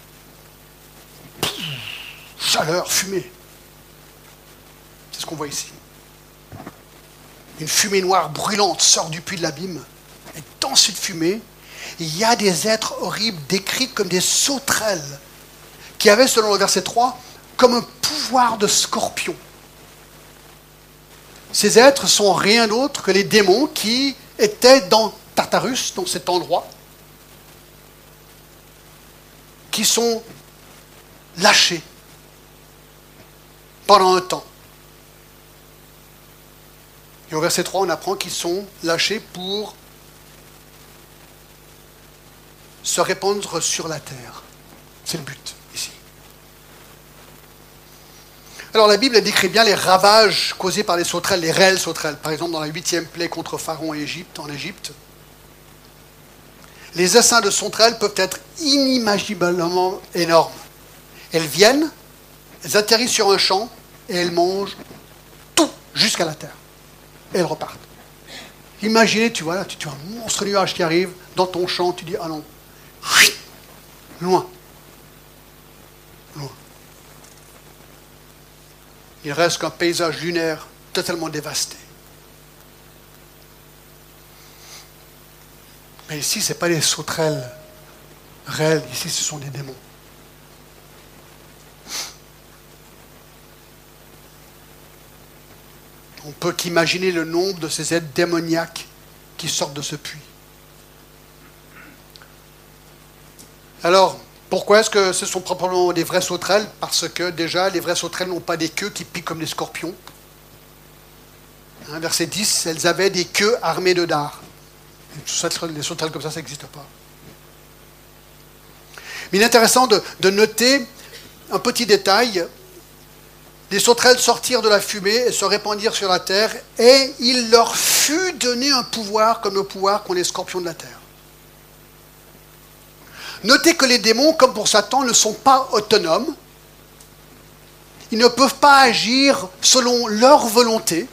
chaleur, fumée. C'est ce qu'on voit ici. Une fumée noire brûlante sort du puits de l'abîme. Et dans cette fumée, il y a des êtres horribles décrits comme des sauterelles qui avaient, selon le verset trois, comme un pouvoir de scorpion. Ces êtres sont rien d'autre que les démons qui étaient dans Tartarus, dans cet endroit, qui sont lâchés pendant un temps. Et au verset trois, on apprend qu'ils sont lâchés pour se répandre sur la terre. C'est le but, ici. Alors la Bible décrit bien les ravages causés par les sauterelles, les réelles sauterelles. Par exemple, dans la huitième plaie contre Pharaon et Égypte, en Égypte, les essaims de sauterelles peuvent être inimaginablement énormes. Elles viennent, elles atterrissent sur un champ et elles mangent tout jusqu'à la terre. Et elles repartent. Imaginez, tu vois, là, tu, tu as un monstre nuage qui arrive dans ton champ, tu dis, ah non, loin. Loin. Il reste qu'un paysage lunaire totalement dévasté. Mais ici, ce n'est pas les sauterelles réelles, ici, ce sont des démons. On peut qu'imaginer le nombre de ces êtres démoniaques qui sortent de ce puits. Alors, pourquoi est-ce que ce sont probablement des vraies sauterelles? Parce que déjà, les vraies sauterelles n'ont pas des queues qui piquent comme des scorpions. Hein, verset dix, elles avaient des queues armées de dards. Les sauterelles comme ça, ça n'existe pas. Mais il est intéressant de, de noter un petit détail. Les sauterelles sortirent de la fumée et se répandirent sur la terre, et il leur fut donné un pouvoir comme le pouvoir qu'ont les scorpions de la terre. Notez que les démons, comme pour Satan, ne sont pas autonomes. Ils ne peuvent pas agir selon leur volonté.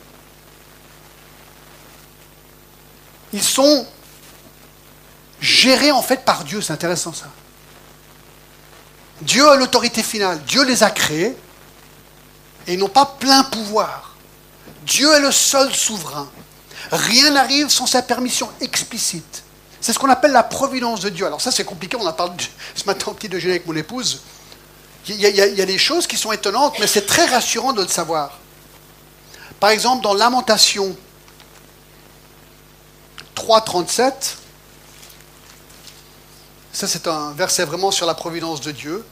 Ils sont gérés en fait par Dieu, c'est intéressant ça. Dieu a l'autorité finale, Dieu les a créés, et ils n'ont pas plein pouvoir. Dieu est le seul souverain. Rien n'arrive sans sa permission explicite. C'est ce qu'on appelle la providence de Dieu. Alors ça, c'est compliqué, on en parle ce matin au petit déjeuner avec mon épouse. Il y, a, il, y a, il y a des choses qui sont étonnantes, mais c'est très rassurant de le savoir. Par exemple, dans Lamentation trois, trente-sept, ça c'est un verset vraiment sur la providence de Dieu.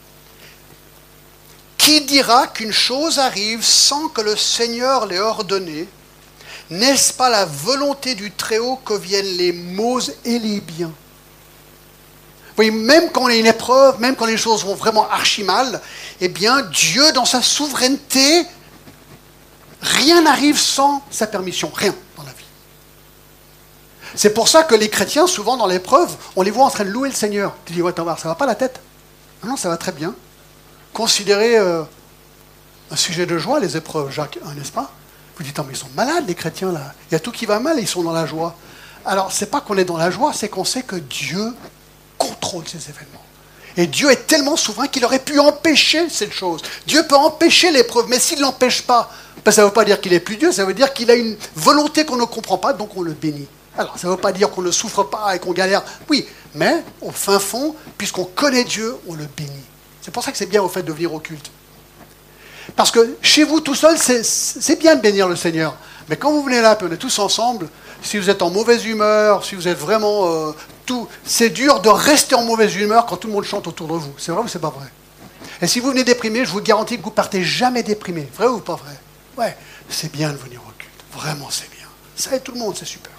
Qui dira qu'une chose arrive sans que le Seigneur l'ait ordonnée? N'est-ce pas la volonté du Très-Haut que viennent les maux et les biens? Vous voyez, même quand on a une épreuve, même quand les choses vont vraiment archi mal, eh bien, Dieu, dans sa souveraineté, Rien n'arrive sans sa permission, rien dans la vie. C'est pour ça que les chrétiens, souvent dans l'épreuve, on les voit en train de louer le Seigneur. Tu dis, ouais, attends, ça va pas la tête? Non, non, ça va très bien. Considérez euh, un sujet de joie, les épreuves, Jacques, hein, n'est-ce pas? Vous dites, mais ils sont malades, les chrétiens, là. Il y a tout qui va mal et ils sont dans la joie. Alors, c'est pas qu'on est dans la joie, c'est qu'on sait que Dieu contrôle ces événements. Et Dieu est tellement souverain qu'il aurait pu empêcher cette chose. Dieu peut empêcher l'épreuve, mais s'il ne l'empêche pas, ben ça ne veut pas dire qu'il est plus Dieu, ça veut dire qu'il a une volonté qu'on ne comprend pas, donc on le bénit. Alors, ça ne veut pas dire qu'on ne souffre pas et qu'on galère. Oui, mais au fin fond, puisqu'on connaît Dieu, on le bénit. C'est pour ça que c'est bien au fait de venir au culte. Parce que chez vous tout seul, c'est, c'est bien de bénir le Seigneur. Mais quand vous venez là, puis on est tous ensemble, si vous êtes en mauvaise humeur, si vous êtes vraiment euh, tout, c'est dur de rester en mauvaise humeur quand tout le monde chante autour de vous. C'est vrai ou c'est pas vrai? Et si vous venez déprimé, je vous garantis que vous partez jamais déprimé. Vrai ou pas vrai? Ouais, c'est bien de venir au culte. Vraiment, c'est bien. Ça aide tout le monde, c'est super.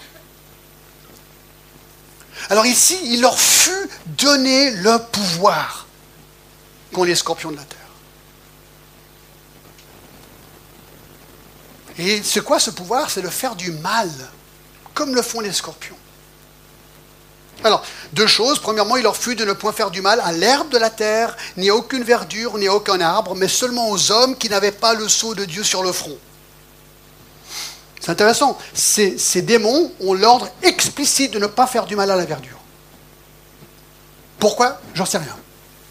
Alors ici, il leur fut donné le pouvoir qu'ont les scorpions de la terre. Et c'est quoi ce pouvoir? C'est de faire du mal, comme le font les scorpions. Alors, deux choses. Premièrement, il leur fut de ne point faire du mal à l'herbe de la terre, ni à aucune verdure, ni à aucun arbre, mais seulement aux hommes qui n'avaient pas le sceau de Dieu sur le front. C'est intéressant. Ces, ces démons ont l'ordre explicite de ne pas faire du mal à la verdure. Pourquoi? J'en sais rien.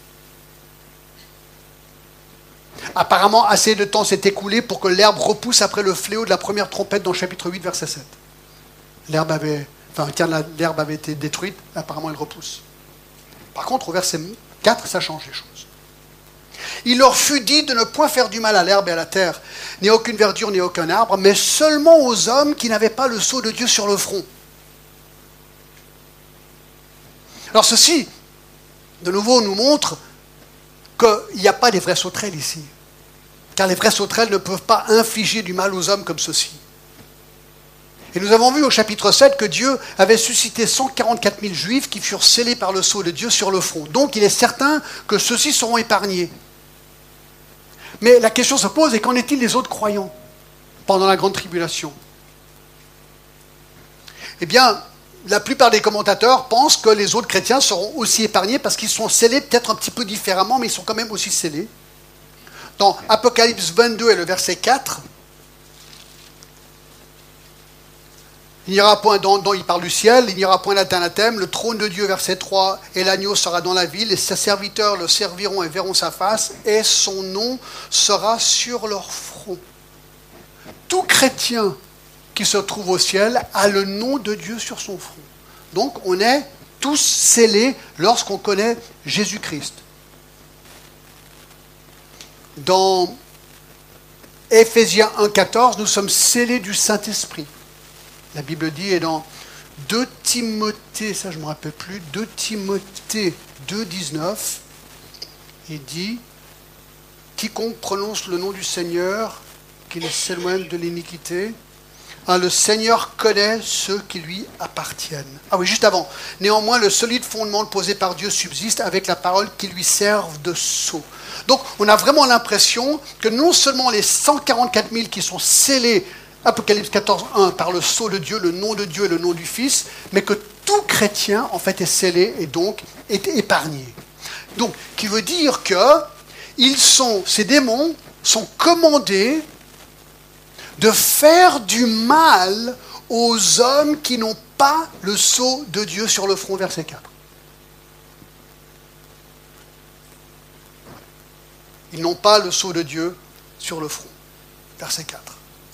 Apparemment, assez de temps s'est écoulé pour que l'herbe repousse après le fléau de la première trompette dans le chapitre huit, verset sept. L'herbe avait, enfin, un tiers de l'herbe avait été détruite, apparemment elle repousse. Par contre, au verset quatre, ça change les choses. Il leur fut dit de ne point faire du mal à l'herbe et à la terre, ni à aucune verdure, ni à aucun arbre, mais seulement aux hommes qui n'avaient pas le sceau de Dieu sur le front. Alors ceci, de nouveau, nous montre qu'il n'y a pas des vraies sauterelles ici. Car les vraies sauterelles ne peuvent pas infliger du mal aux hommes comme ceci. Et nous avons vu au chapitre sept que Dieu avait suscité cent quarante-quatre mille juifs qui furent scellés par le sceau de Dieu sur le front. Donc il est certain que ceux-ci seront épargnés. Mais la question se pose, et qu'en est-il des autres croyants pendant la grande tribulation? Eh bien, la plupart des commentateurs pensent que les autres chrétiens seront aussi épargnés parce qu'ils sont scellés peut-être un petit peu différemment, mais ils sont quand même aussi scellés. Dans Apocalypse vingt-deux et le verset quatre, il n'y aura point, dont, dont il parle du ciel, il n'y aura point d'anathème, le trône de Dieu, verset trois, et l'agneau sera dans la ville, et ses serviteurs le serviront et verront sa face, et son nom sera sur leur front. Tout chrétien qui se trouve au ciel a le nom de Dieu sur son front. Donc on est tous scellés lorsqu'on connaît Jésus-Christ. Dans Éphésiens un, quatorze, nous sommes scellés du Saint-Esprit. La Bible dit, et dans deux Timothée, ça je ne me rappelle plus, deux Timothée deux, dix-neuf, il dit, quiconque prononce le nom du Seigneur, qu'il s'éloigne de l'iniquité, hein, le Seigneur connaît ceux qui lui appartiennent. Ah oui, juste avant. Néanmoins, le solide fondement posé par Dieu subsiste avec la parole qui lui serve de sceau. Donc, on a vraiment l'impression que non seulement les cent quarante-quatre mille qui sont scellés, Apocalypse quatorze, un, par le sceau de Dieu, le nom de Dieu et le nom du Fils, mais que tout chrétien, en fait, est scellé et donc est épargné. Donc, qui veut dire que ils sont, ces démons sont commandés de faire du mal aux hommes qui n'ont pas le sceau de Dieu sur le front, verset quatre. Ils n'ont pas le sceau de Dieu sur le front, verset quatre.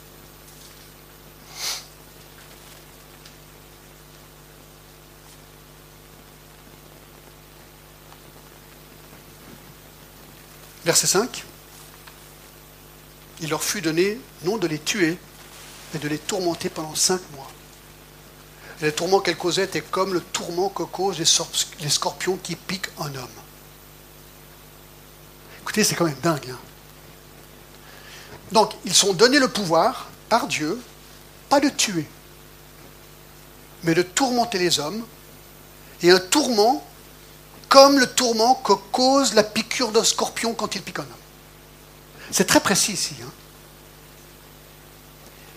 Verset cinq. Il leur fut donné non de les tuer, mais de les tourmenter pendant cinq mois. Et les tourments qu'elles causaient étaient comme le tourment que causent les scorpions qui piquent un homme. Écoutez, c'est quand même dingue. Hein? Donc, ils sont donnés le pouvoir par Dieu, pas de tuer, mais de tourmenter les hommes. Et un tourment comme le tourment que cause la piqûre d'un scorpion quand il pique un homme. C'est très précis ici. Hein.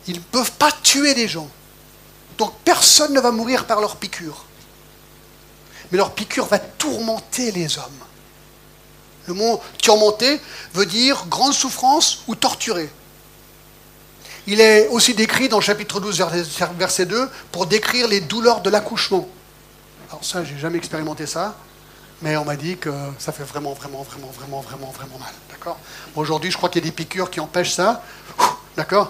Ils ne peuvent pas tuer des gens. Donc personne ne va mourir par leur piqûre. Mais leur piqûre va tourmenter les hommes. Le mot tourmenter veut dire grande souffrance ou torturer. Il est aussi décrit dans le chapitre douze, verset deux, pour décrire les douleurs de l'accouchement. Alors ça, j'ai jamais expérimenté ça, mais on m'a dit que ça fait vraiment, vraiment, vraiment, vraiment, vraiment, vraiment mal. D'accord ? Bon, aujourd'hui, je crois qu'il y a des piqûres qui empêchent ça. D'accord ?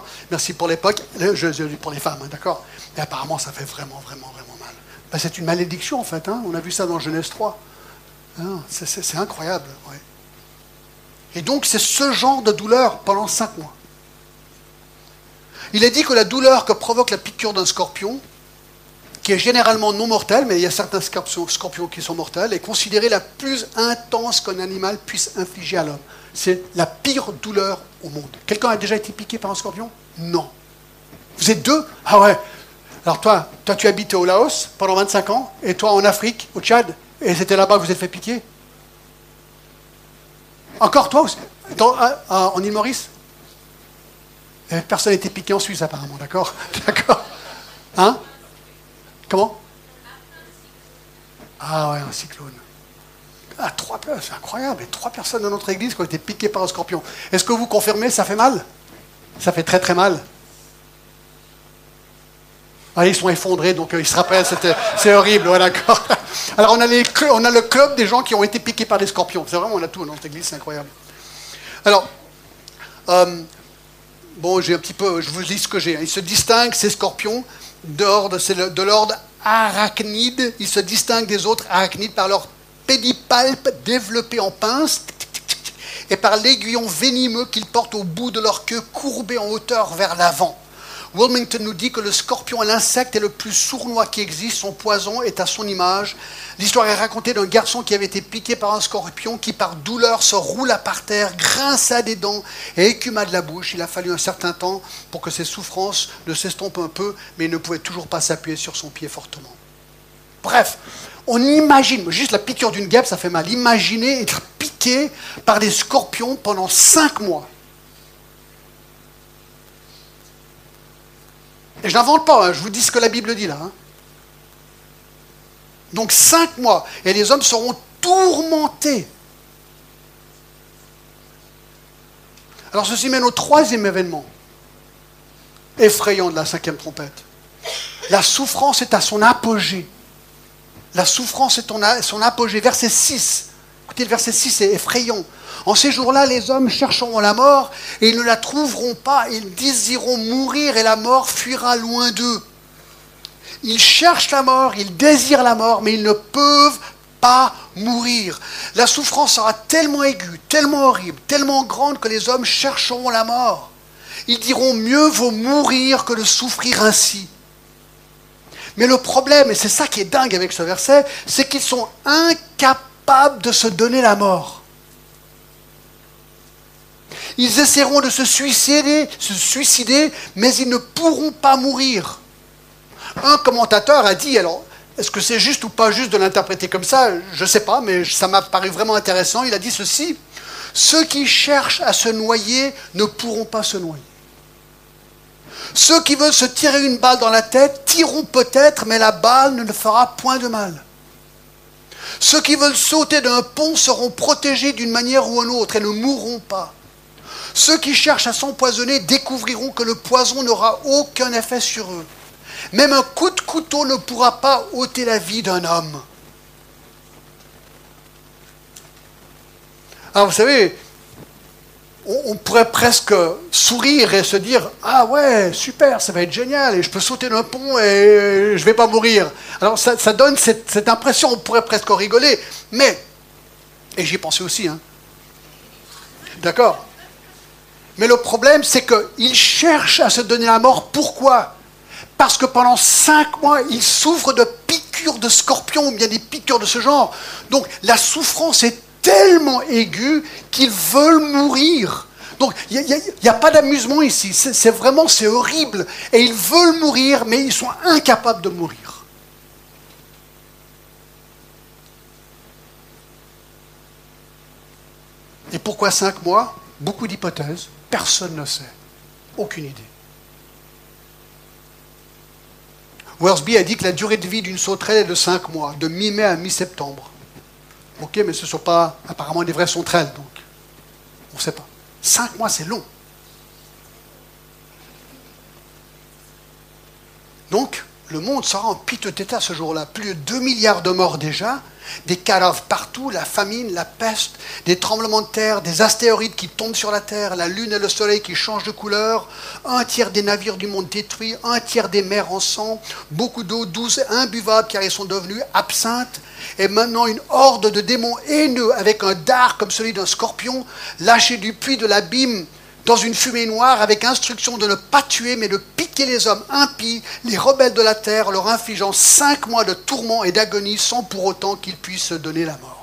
Merci pour l'époque. Je, je dis pour les femmes, hein, d'accord ? Mais apparemment, ça fait vraiment, vraiment, vraiment mal. Ben, c'est une malédiction, en fait. Hein. On a vu ça dans Genèse trois. Hein, c'est, c'est, c'est incroyable. Ouais. Et donc, c'est ce genre de douleur pendant cinq mois. Il est dit que la douleur que provoque la piqûre d'un scorpion, qui est généralement non mortelle, mais il y a certains scorpions, scorpions qui sont mortels, est considérée la plus intense qu'un animal puisse infliger à l'homme. C'est la pire douleur au monde. Quelqu'un a déjà été piqué par un scorpion ? Non. Vous êtes deux ? Ah ouais. Alors toi, toi tu habites au Laos pendant vingt-cinq ans, et toi en Afrique, au Tchad, et c'était là-bas que vous êtes fait piquer ? Encore toi aussi, dans, à, à, en île Maurice ? Personne n'a été piqué en Suisse apparemment, d'accord ? D'accord. Hein ? Comment ? Ah ouais, un cyclone. Ah, trois, c'est incroyable. Et trois personnes dans notre église qui ont été piquées par un scorpion. Est-ce que vous confirmez, ça fait mal ? Ça fait très très mal. Ah, ils sont effondrés, donc euh, ils se rappellent, c'était, c'est horrible, ouais, d'accord. Alors on a, les, on a le club des gens qui ont été piqués par des scorpions. C'est vraiment, on a tout dans notre église, c'est incroyable. Alors, euh, bon, j'ai un petit peu, je vous lis ce que j'ai. Ils se distinguent, ces scorpions, d'ordre, c'est le, de l'ordre arachnide. Ils se distinguent des autres arachnides par leur pédipalpe développé en pince et par l'aiguillon venimeux qu'ils portent au bout de leur queue courbée en hauteur vers l'avant. Wilmington nous dit que le scorpion est l'insecte est le plus sournois qui existe, son poison est à son image. L'histoire est racontée d'un garçon qui avait été piqué par un scorpion qui par douleur se roula par terre, grinça des dents et écuma de la bouche. Il a fallu un certain temps pour que ses souffrances ne s'estompent un peu, mais il ne pouvait toujours pas s'appuyer sur son pied fortement. Bref, on imagine, juste la piqûre d'une guêpe ça fait mal, imaginez être piqué par des scorpions pendant cinq mois. Et je n'invente pas, hein, je vous dis ce que la Bible dit là. Hein. Donc cinq mois, et les hommes seront tourmentés. Alors ceci mène au troisième événement, effrayant de la cinquième trompette. La souffrance est à son apogée. La souffrance est à son apogée. Verset six. Écoutez, le verset six est effrayant. En ces jours-là, les hommes chercheront la mort et ils ne la trouveront pas. Ils désireront mourir et la mort fuira loin d'eux. Ils cherchent la mort, ils désirent la mort, mais ils ne peuvent pas mourir. La souffrance sera tellement aiguë, tellement horrible, tellement grande que les hommes chercheront la mort. Ils diront mieux vaut mourir que de souffrir ainsi. Mais le problème, et c'est ça qui est dingue avec ce verset, c'est qu'ils sont incapables de se donner la mort. Ils essaieront de se suicider, se suicider, mais ils ne pourront pas mourir. Un commentateur a dit, alors, est-ce que c'est juste ou pas juste de l'interpréter comme ça ? Je ne sais pas, mais ça m'a paru vraiment intéressant. Il a dit ceci, ceux qui cherchent à se noyer ne pourront pas se noyer. Ceux qui veulent se tirer une balle dans la tête tireront peut-être, mais la balle ne leur fera point de mal. Ceux qui veulent sauter d'un pont seront protégés d'une manière ou d'une autre et ne mourront pas. Ceux qui cherchent à s'empoisonner découvriront que le poison n'aura aucun effet sur eux. Même un coup de couteau ne pourra pas ôter la vie d'un homme. Alors vous savez, on, on pourrait presque sourire et se dire « Ah ouais, super, ça va être génial, et je peux sauter d'un pont et je ne vais pas mourir. » Alors ça, ça donne cette, cette impression, on pourrait presque rigoler, mais, et j'y ai pensé aussi, hein. D'accord ? Mais le problème, c'est qu'ils cherchent à se donner la mort. Pourquoi ? Parce que pendant cinq mois, ils souffrent de piqûres de scorpions ou bien des piqûres de ce genre. Donc la souffrance est tellement aiguë qu'ils veulent mourir. Donc il n'y a, a, a pas d'amusement ici. C'est, c'est vraiment, c'est horrible. Et ils veulent mourir, mais ils sont incapables de mourir. Et pourquoi cinq mois ? Beaucoup d'hypothèses. Personne ne sait. Aucune idée. Worsby a dit que la durée de vie d'une sauterelle est de cinq mois, de mi-mai à mi-septembre. Ok, mais ce ne sont pas apparemment des vraies sauterelles, donc on ne sait pas. Cinq mois, c'est long. Donc, le monde sera en piteux état ce jour-là. Plus de deux milliards de morts déjà, des cadavres partout, la famine, la peste, des tremblements de terre, des astéroïdes qui tombent sur la Terre, la Lune et le Soleil qui changent de couleur, un tiers des navires du monde détruits, un tiers des mers en sang, beaucoup d'eau douce et imbuvable car ils sont devenus absinthes, et maintenant une horde de démons haineux avec un dard comme celui d'un scorpion, lâché du puits de l'abîme, dans une fumée noire, avec instruction de ne pas tuer, mais de piquer les hommes impies, les rebelles de la terre, leur infligeant cinq mois de tourments et d'agonie, sans pour autant qu'ils puissent se donner la mort.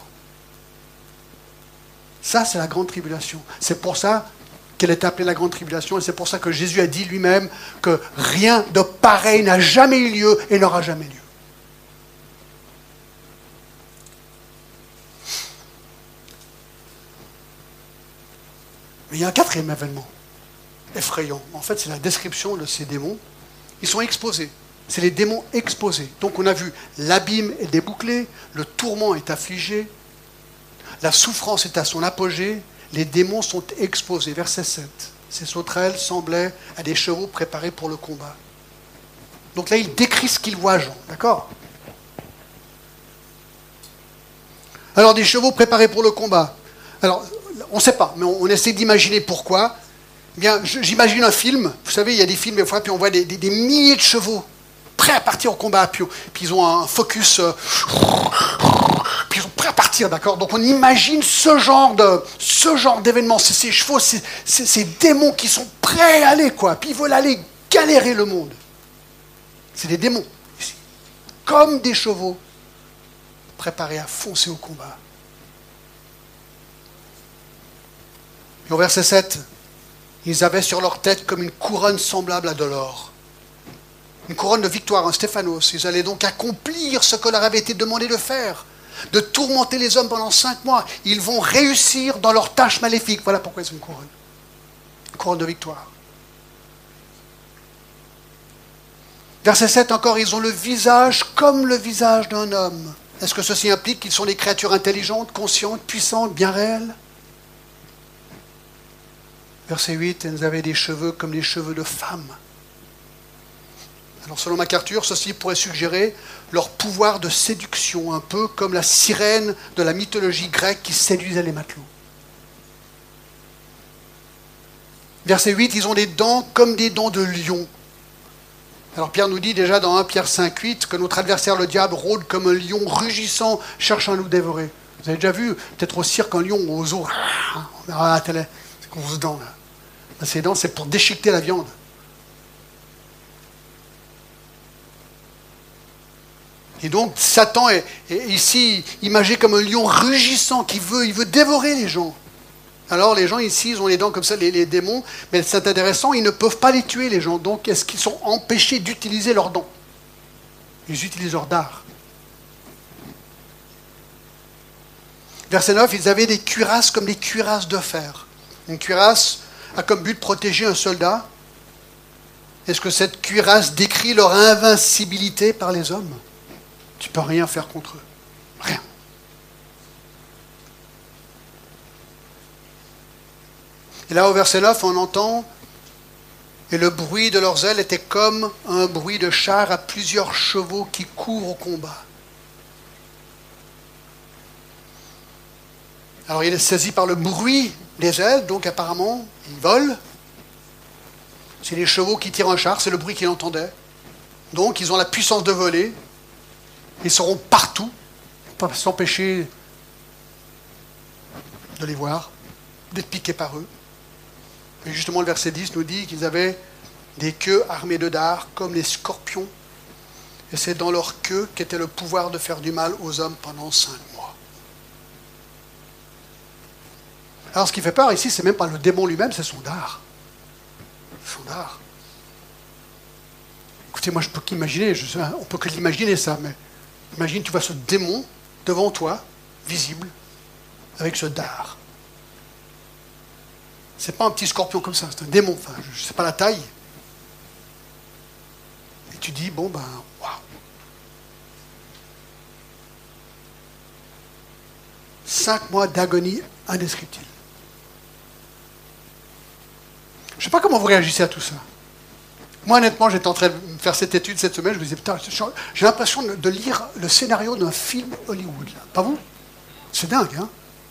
Ça, c'est la grande tribulation. C'est pour ça qu'elle est appelée la grande tribulation, et c'est pour ça que Jésus a dit lui-même que rien de pareil n'a jamais eu lieu et n'aura jamais lieu. Mais il y a un quatrième événement effrayant. En fait, c'est la description de ces démons. Ils sont exposés. C'est les démons exposés. Donc on a vu l'abîme est débouclé, le tourment est affligé, la souffrance est à son apogée, les démons sont exposés. Verset sept. Ces sauterelles semblaient à des chevaux préparés pour le combat. Donc là, il décrit ce qu'il voit, Jean. D'accord ? Alors, des chevaux préparés pour le combat. Alors, on ne sait pas, mais on, on essaie d'imaginer pourquoi. Eh bien, j'imagine un film. Vous savez, il y a des films, des fois, puis on voit des, des, des milliers de chevaux prêts à partir au combat. Puis, puis ils ont un focus. Euh, puis ils sont prêts à partir, d'accord ? Donc on imagine ce genre de, ce genre d'événement. C'est ces chevaux, c'est, c'est ces démons qui sont prêts à aller, quoi. Puis ils veulent aller galérer le monde. C'est des démons, ici. Comme des chevaux préparés à foncer au combat. Et au verset sept, ils avaient sur leur tête comme une couronne semblable à de l'or. Une couronne de victoire, un stéphanos. Ils allaient donc accomplir ce que leur avait été demandé de faire, de tourmenter les hommes pendant cinq mois. Ils vont réussir dans leur tâche maléfique. Voilà pourquoi ils ont une couronne. Une couronne de victoire. Verset sept encore, ils ont le visage comme le visage d'un homme. Est-ce que ceci implique qu'ils sont des créatures intelligentes, conscientes, puissantes, bien réelles ? Verset huit, ils avaient des cheveux comme des cheveux de femmes. Alors selon MacArthur, ceci pourrait suggérer leur pouvoir de séduction, un peu comme la sirène de la mythologie grecque qui séduisait les matelots. Verset huit, ils ont des dents comme des dents de lion. Alors Pierre nous dit déjà dans un Pierre cinq huit que notre adversaire le diable rôde comme un lion rugissant, cherchant à nous dévorer. Vous avez déjà vu, peut-être au cirque, un lion ou au zoo. On verra à la télé, c'est qu'on se dents là. Ces dents, c'est pour déchiqueter la viande. Et donc, Satan est, est ici imagé comme un lion rugissant qui veut, il veut dévorer les gens. Alors, les gens ici, ils ont les dents comme ça, les, les démons, mais c'est intéressant, ils ne peuvent pas les tuer, les gens. Donc, est-ce qu'ils sont empêchés d'utiliser leurs dents ? Ils utilisent leur dard. Verset neuf, ils avaient des cuirasses comme des cuirasses de fer. Une cuirasse a comme but de protéger un soldat. Est-ce que cette cuirasse décrit leur invincibilité par les hommes ? Tu ne peux rien faire contre eux. Rien. Et là, au verset neuf, on entend « Et le bruit de leurs ailes était comme un bruit de char à plusieurs chevaux qui courent au combat. » Alors, il est saisi par le bruit des ailes, donc apparemment, ils volent. C'est les chevaux qui tirent un char, c'est le bruit qu'ils entendaient. Donc, ils ont la puissance de voler. Ils seront partout, pas s'empêcher de les voir, d'être piqués par eux. Et justement, le verset dix nous dit qu'ils avaient des queues armées de dards, comme les scorpions. Et c'est dans leur queue qu'était le pouvoir de faire du mal aux hommes pendant cinq mois. Alors, ce qui fait peur ici, c'est même pas le démon lui-même, c'est son dard. Son dard. Écoutez, moi, je peux qu'imaginer, je sais, on peut que l'imaginer ça, mais imagine, tu vois ce démon devant toi, visible, avec ce dard. C'est pas un petit scorpion comme ça, c'est un démon, enfin, je ne sais pas la taille. Et tu dis, bon ben, waouh. Cinq mois d'agonie indescriptible. Je ne sais pas comment vous réagissez à tout ça. Moi, honnêtement, j'étais en train de faire cette étude cette semaine, je me disais, putain, j'ai l'impression de lire le scénario d'un film Hollywood. Là. Pas vous? C'est dingue, hein?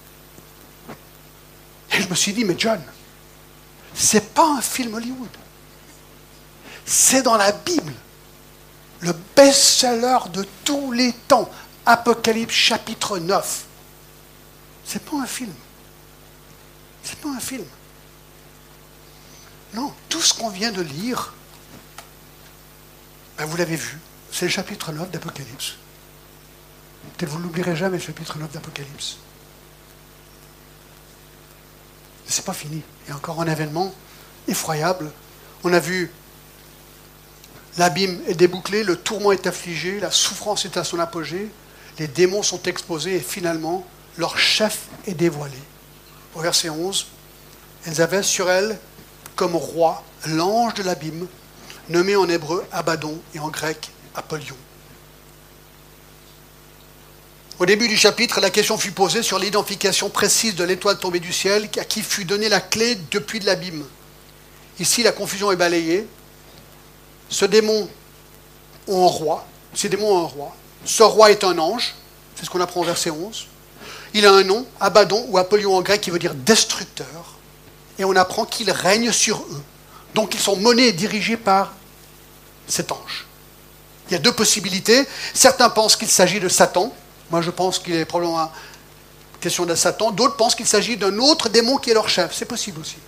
Et je me suis dit, mais John, c'est pas un film Hollywood. C'est dans la Bible. Le best-seller de tous les temps. Apocalypse chapitre neuf. C'est pas un film. C'est pas un film. Non, tout ce qu'on vient de lire, ben vous l'avez vu, c'est le chapitre neuf d'Apocalypse. Peut-être vous ne l'oublierez jamais, le chapitre neuf d'Apocalypse. Mais c'est pas fini. Il y a encore un événement effroyable. On a vu l'abîme est débouclé, le tourment est affligé, la souffrance est à son apogée, les démons sont exposés et finalement, leur chef est dévoilé. Au verset onze, elles avaient sur elles comme roi l'ange de l'abîme, nommé en hébreu Abaddon et en grec Apollyon. Au début du chapitre, la question fut posée sur l'identification précise de l'étoile tombée du ciel à qui fut donnée la clé depuis de l'abîme. Ici, la confusion est balayée. Ce démon a un roi. Ces démons ont un roi. Ce roi est un ange. C'est ce qu'on apprend au verset onze. Il a un nom, Abaddon ou Apollyon en grec, qui veut dire destructeur. Et on apprend qu'il règne sur eux. Donc ils sont menés et dirigés par cet ange. Il y a deux possibilités. Certains pensent qu'il s'agit de Satan. Moi je pense qu'il est probablement une question de Satan. D'autres pensent qu'il s'agit d'un autre démon qui est leur chef. C'est possible aussi.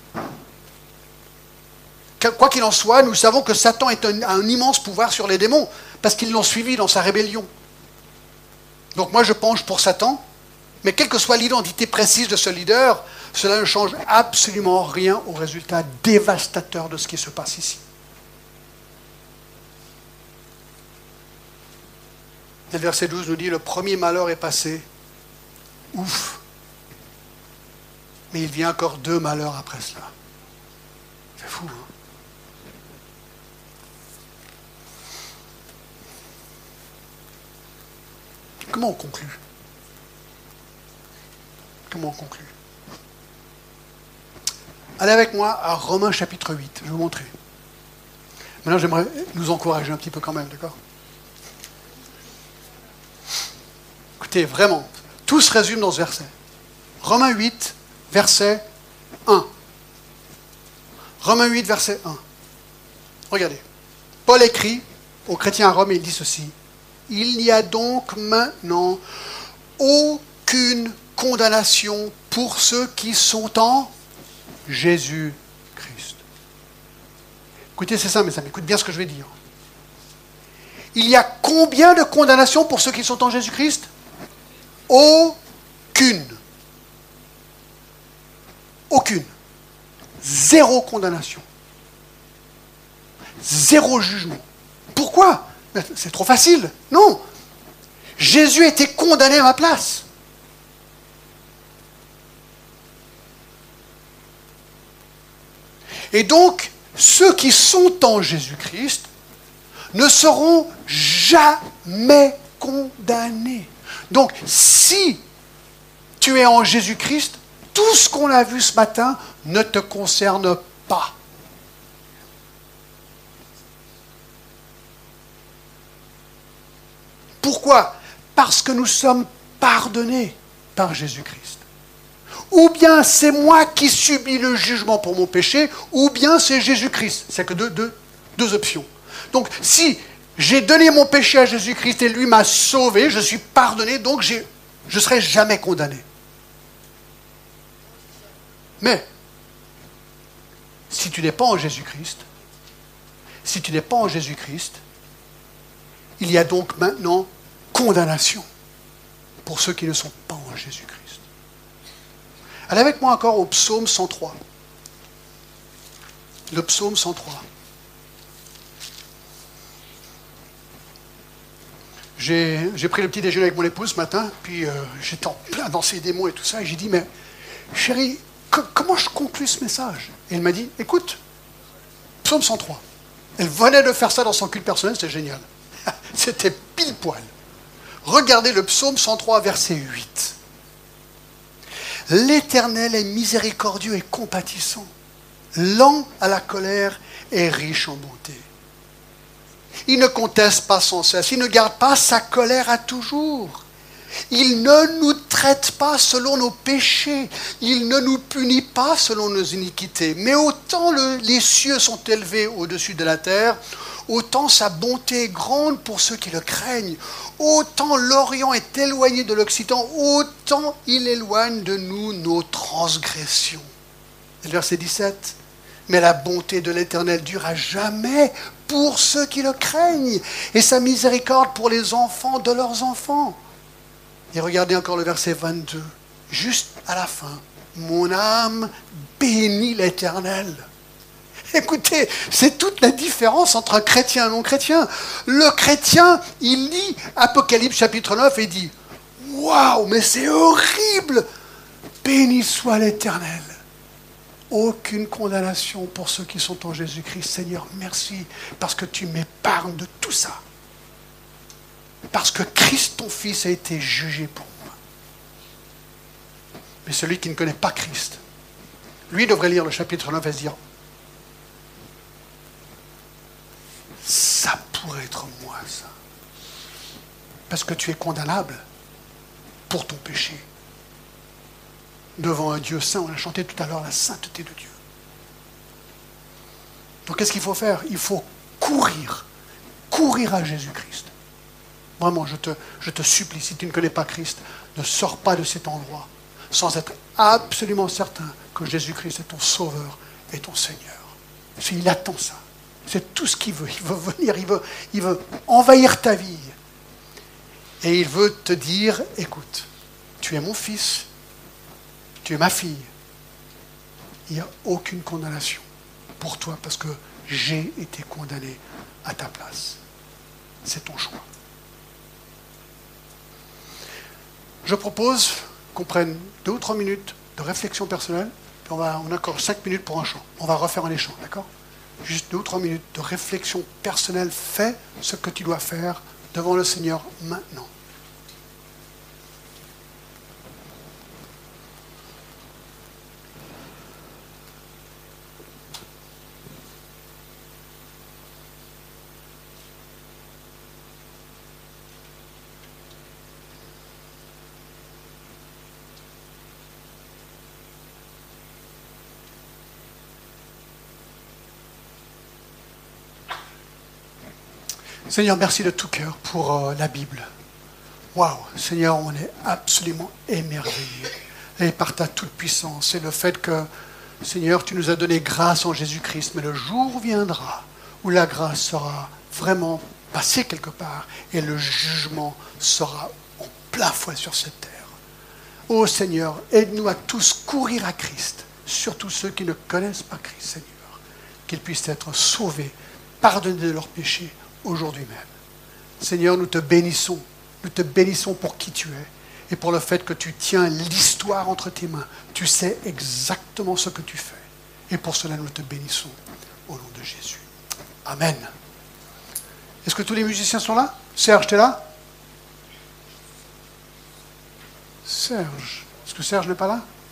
Quoi qu'il en soit, nous savons que Satan est un, a un immense pouvoir sur les démons, parce qu'ils l'ont suivi dans sa rébellion. Donc moi je penche pour Satan, mais quelle que soit l'identité précise de ce leader, cela ne change absolument rien au résultat dévastateur de ce qui se passe ici. Et le verset douze nous dit, le premier malheur est passé. Ouf. Mais il vient encore deux malheurs après cela. C'est fou, hein? Comment on conclut? Comment on conclut? Allez avec moi à Romains chapitre huit, je vais vous montrer. Maintenant, j'aimerais nous encourager un petit peu quand même, d'accord? Écoutez, vraiment, tout se résume dans ce verset. Romains huit, verset un. Romains huit, verset un. Regardez. Paul écrit aux chrétiens à Rome et il dit ceci. Il n'y a donc maintenant aucune condamnation pour ceux qui sont en Jésus-Christ. Écoutez, c'est ça, mes amis. Écoutez bien ce que je vais dire. Il y a combien de condamnations pour ceux qui sont en Jésus-Christ? Aucune. Aucune. Zéro condamnation. Zéro jugement. Pourquoi? C'est trop facile. Non. Jésus a été condamné à ma place. Et donc, ceux qui sont en Jésus-Christ ne seront jamais condamnés. Donc, si tu es en Jésus-Christ, tout ce qu'on a vu ce matin ne te concerne pas. Pourquoi? Parce que nous sommes pardonnés par Jésus-Christ. Ou bien c'est moi qui subis le jugement pour mon péché, ou bien c'est Jésus-Christ. C'est que deux, deux, deux options. Donc si j'ai donné mon péché à Jésus-Christ et lui m'a sauvé, je suis pardonné, donc j'ai, je ne serai jamais condamné. Mais si tu n'es pas en Jésus-Christ, si tu n'es pas en Jésus-Christ, il y a donc maintenant condamnation pour ceux qui ne sont pas en Jésus-Christ. Allez avec moi encore au psaume cent trois. Le psaume cent trois. J'ai, j'ai pris le petit déjeuner avec mon épouse ce matin, puis euh, j'étais en plein dans ces démons et tout ça, et j'ai dit, mais chérie, co- comment je conclus ce message? Et elle m'a dit, écoute, psaume cent trois. Elle venait de faire ça dans son culte personnel, c'était génial. C'était pile poil. Regardez le psaume cent trois, verset huit. L'Éternel est miséricordieux et compatissant, lent à la colère et riche en bonté. Il ne conteste pas sans cesse, il ne garde pas sa colère à toujours. Il ne nous traite pas selon nos péchés, il ne nous punit pas selon nos iniquités. Mais autant le, les cieux sont élevés au-dessus de la terre, autant sa bonté est grande pour ceux qui le craignent. Autant l'Orient est éloigné de l'Occident, autant il éloigne de nous nos transgressions. Et le verset dix-sept. Mais la bonté de l'Éternel dure à jamais pour ceux qui le craignent, et sa miséricorde pour les enfants de leurs enfants. Et regardez encore le verset vingt-deux, juste à la fin. Mon âme bénit l'Éternel. Écoutez, c'est toute la différence entre un chrétien et un non-chrétien. Le chrétien, il lit Apocalypse chapitre neuf et dit « Waouh, mais c'est horrible! Béni soit l'Éternel !» Aucune condamnation pour ceux qui sont en Jésus-Christ. Seigneur, merci parce que tu m'épargnes de tout ça. Parce que Christ, ton Fils, a été jugé pour moi. Mais celui qui ne connaît pas Christ, lui devrait lire le chapitre neuf et se dire « Ça pourrait être moi, ça. Parce que tu es condamnable pour ton péché. » Devant un Dieu saint, on a chanté tout à l'heure la sainteté de Dieu. Donc qu'est-ce qu'il faut faire? Il faut courir, courir à Jésus-Christ. Vraiment, je te, je te supplie, si tu ne connais pas Christ, ne sors pas de cet endroit sans être absolument certain que Jésus-Christ est ton Sauveur et ton Seigneur. Parce qu'il attend ça. C'est tout ce qu'il veut. Il veut venir, il veut, il veut envahir ta vie. Et il veut te dire, écoute, tu es mon fils, tu es ma fille. Il n'y a aucune condamnation pour toi parce que j'ai été condamné à ta place. C'est ton choix. Je propose qu'on prenne deux ou trois minutes de réflexion personnelle, puis on, va, on a encore cinq minutes pour un chant. On va refaire un échant, d'accord? Juste deux ou trois minutes de réflexion personnelle. Fais ce que tu dois faire devant le Seigneur maintenant. Seigneur, merci de tout cœur pour euh, la Bible. Waouh, Seigneur, on est absolument émerveillés. Et par ta toute-puissance, et le fait que, Seigneur, tu nous as donné grâce en Jésus-Christ, mais le jour viendra où la grâce sera vraiment passée quelque part et le jugement sera en plein fouet sur cette terre. Ô Seigneur, aide-nous à tous courir à Christ, surtout ceux qui ne connaissent pas Christ, Seigneur, qu'ils puissent être sauvés, pardonnés de leurs péchés, aujourd'hui même. Seigneur, nous te bénissons. Nous te bénissons pour qui tu es et pour le fait que tu tiens l'histoire entre tes mains. Tu sais exactement ce que tu fais. Et pour cela, nous te bénissons au nom de Jésus. Amen. Est-ce que tous les musiciens sont là? Serge, tu es là? Serge. Est-ce que Serge n'est pas là?